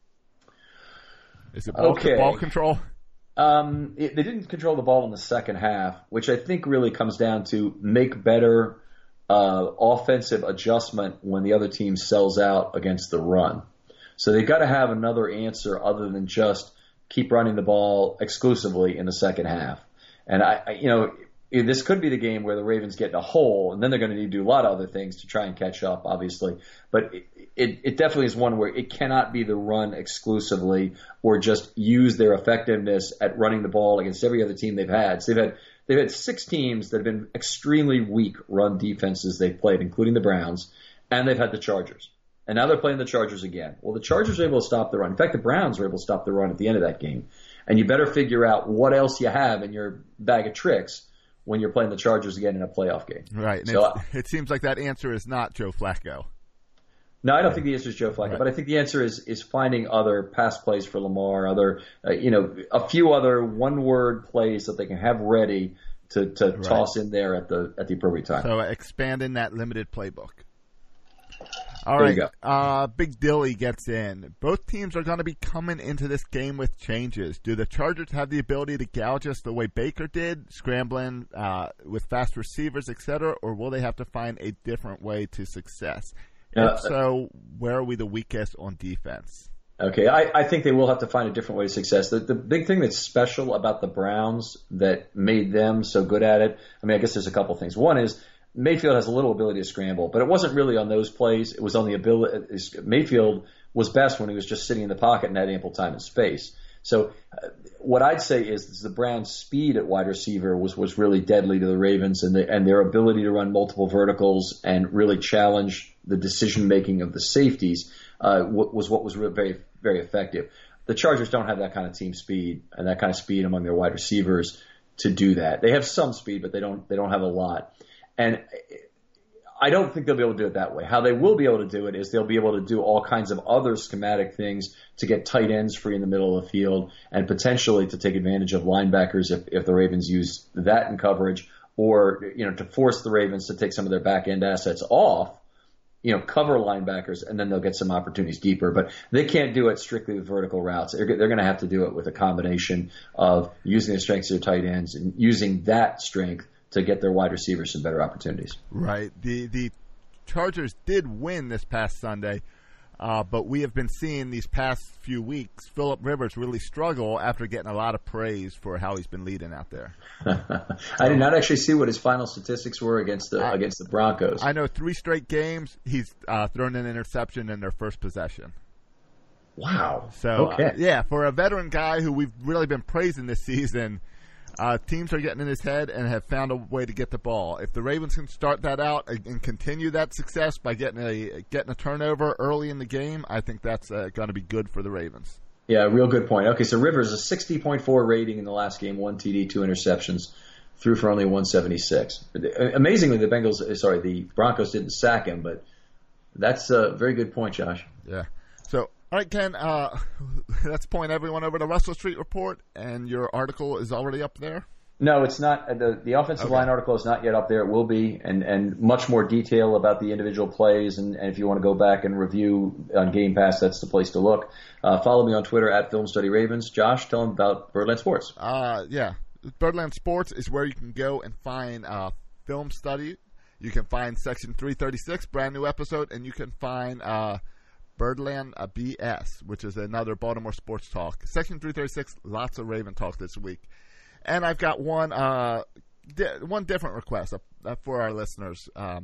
Is it ball control? They didn't control the ball in the second half, which I think really comes down to make better offensive adjustment when the other team sells out against the run. So they've got to have another answer other than just keep running the ball exclusively in the second half. And this could be the game where the Ravens get in a hole, and then they're going to need to do a lot of other things to try and catch up, obviously. But it definitely is one where it cannot be the run exclusively or just use their effectiveness at running the ball against every other team they've had. So they've had 6 teams that have been extremely weak run defenses they've played, including the Browns, and they've had the Chargers. And now they're playing the Chargers again. Well, the Chargers are able to stop the run. In fact, the Browns were able to stop the run at the end of that game. And you better figure out what else you have in your bag of tricks when you're playing the Chargers again in a playoff game. Right. So it seems like that answer is not Joe Flacco. No, I don't think the answer is Joe Flacco, but I think the answer is finding other pass plays for Lamar, a few other one-word plays that they can have ready to toss in there at the appropriate time. So expanding that limited playbook. All right, Big Dilly gets in. Both teams are going to be coming into this game with changes. Do the Chargers have the ability to gouge us the way Baker did, scrambling with fast receivers, etc., or will they have to find a different way to success? If so, where are we the weakest on defense? Okay, I think they will have to find a different way to success. The big thing that's special about the Browns that made them so good at it, I mean, I guess there's a couple things. One is Mayfield has a little ability to scramble, but it wasn't really on those plays. It was on the ability. Mayfield was best when he was just sitting in the pocket and had ample time and space. So what I'd say is the Browns' speed at wide receiver was really deadly to the Ravens, and their ability to run multiple verticals and really challenge the decision-making of the safeties was very, very effective. The Chargers don't have that kind of team speed and that kind of speed among their wide receivers to do that. They have some speed, but they don't have a lot. And I don't think they'll be able to do it that way. How they will be able to do it is they'll be able to do all kinds of other schematic things to get tight ends free in the middle of the field and potentially to take advantage of linebackers if the Ravens use that in coverage, or to force the Ravens to take some of their back end assets off, cover linebackers, and then they'll get some opportunities deeper. But they can't do it strictly with vertical routes. They're going to have to do it with a combination of using the strengths of their tight ends and using that strength to get their wide receivers some better opportunities. Right. The Chargers did win this past Sunday, but we have been seeing these past few weeks Phillip Rivers really struggle after getting a lot of praise for how he's been leading out there. I did not actually see what his final statistics were against the Broncos. I know 3 straight games he's thrown an interception in their first possession. Wow. So, okay. For a veteran guy who we've really been praising this season, teams are getting in his head and have found a way to get the ball. If the Ravens can start that out and continue that success by getting a turnover early in the game, I think that's going to be good for the Ravens. Yeah, real good point. Okay, so Rivers, a 60.4 rating in the last game, 1 TD, 2 interceptions, threw for only 176. Amazingly, the Broncos didn't sack him, but that's a very good point, Josh. Yeah. So, all right, Ken, let's point everyone over to Russell Street Report, and your article is already up there? No, it's not. The offensive line article is not yet up there. It will be, and much more detail about the individual plays, and if you want to go back and review on Game Pass, that's the place to look. Follow me on Twitter at FilmStudyRavens. Josh, tell them about Birdland Sports. Yeah. Birdland Sports is where you can go and find film study. You can find Section 336, brand new episode, and you can find Birdland BS, which is another Baltimore sports talk. Section 336, lots of Raven talk this week. And I've got one different request for our listeners.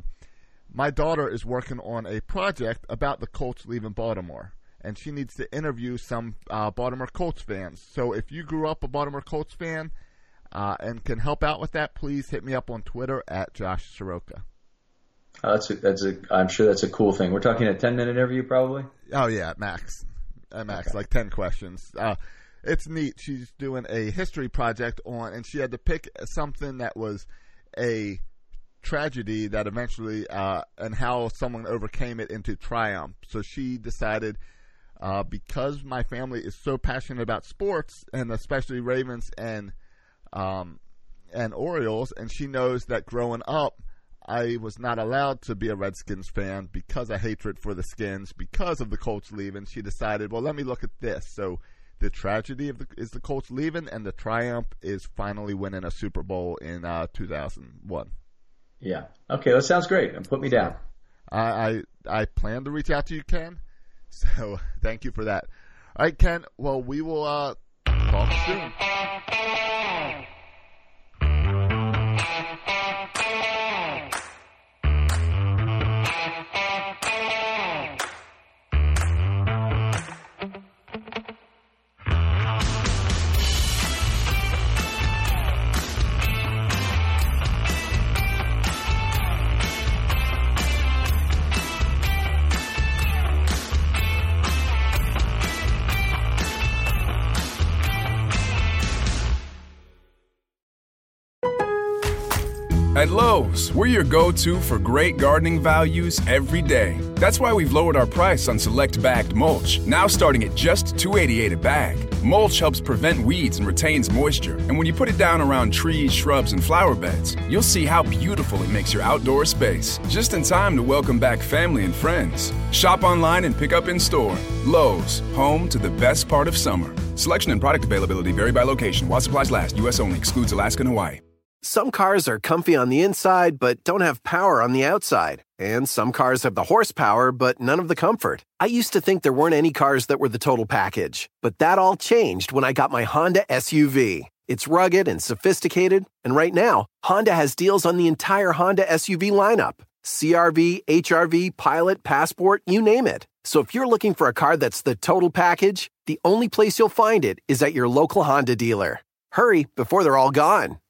My daughter is working on a project about the Colts leaving Baltimore, and she needs to interview some Baltimore Colts fans. So if you grew up a Baltimore Colts fan and can help out with that, please hit me up on Twitter at Josh Soroka. I'm sure that's a cool thing. We're talking a 10-minute interview, probably. Oh yeah, max, okay. Like 10 questions. It's neat. She's doing a history project and she had to pick something that was a tragedy that eventually, and how someone overcame it into triumph. So she decided, because my family is so passionate about sports, and especially Ravens and Orioles, and she knows that growing up, I was not allowed to be a Redskins fan because of hatred for the Skins, because of the Colts leaving. She decided, well, let me look at this. So the tragedy is the Colts leaving, and the triumph is finally winning a Super Bowl in 2001. Yeah. Okay, that sounds great. Put me down. I plan to reach out to you, Ken. So thank you for that. All right, Ken. Well, we will talk soon. At Lowe's, we're your go-to for great gardening values every day. That's why we've lowered our price on select bagged mulch, now starting at just $2.88 a bag. Mulch helps prevent weeds and retains moisture, and when you put it down around trees, shrubs, and flower beds, you'll see how beautiful it makes your outdoor space. Just in time to welcome back family and friends. Shop online and pick up in store. Lowe's, home to the best part of summer. Selection and product availability vary by location. While supplies last, U.S. only. Excludes Alaska and Hawaii. Some cars are comfy on the inside, but don't have power on the outside. And some cars have the horsepower, but none of the comfort. I used to think there weren't any cars that were the total package. But that all changed when I got my Honda SUV. It's rugged and sophisticated. And right now, Honda has deals on the entire Honda SUV lineup. CR-V, HR-V, Pilot, Passport, you name it. So if you're looking for a car that's the total package, the only place you'll find it is at your local Honda dealer. Hurry before they're all gone.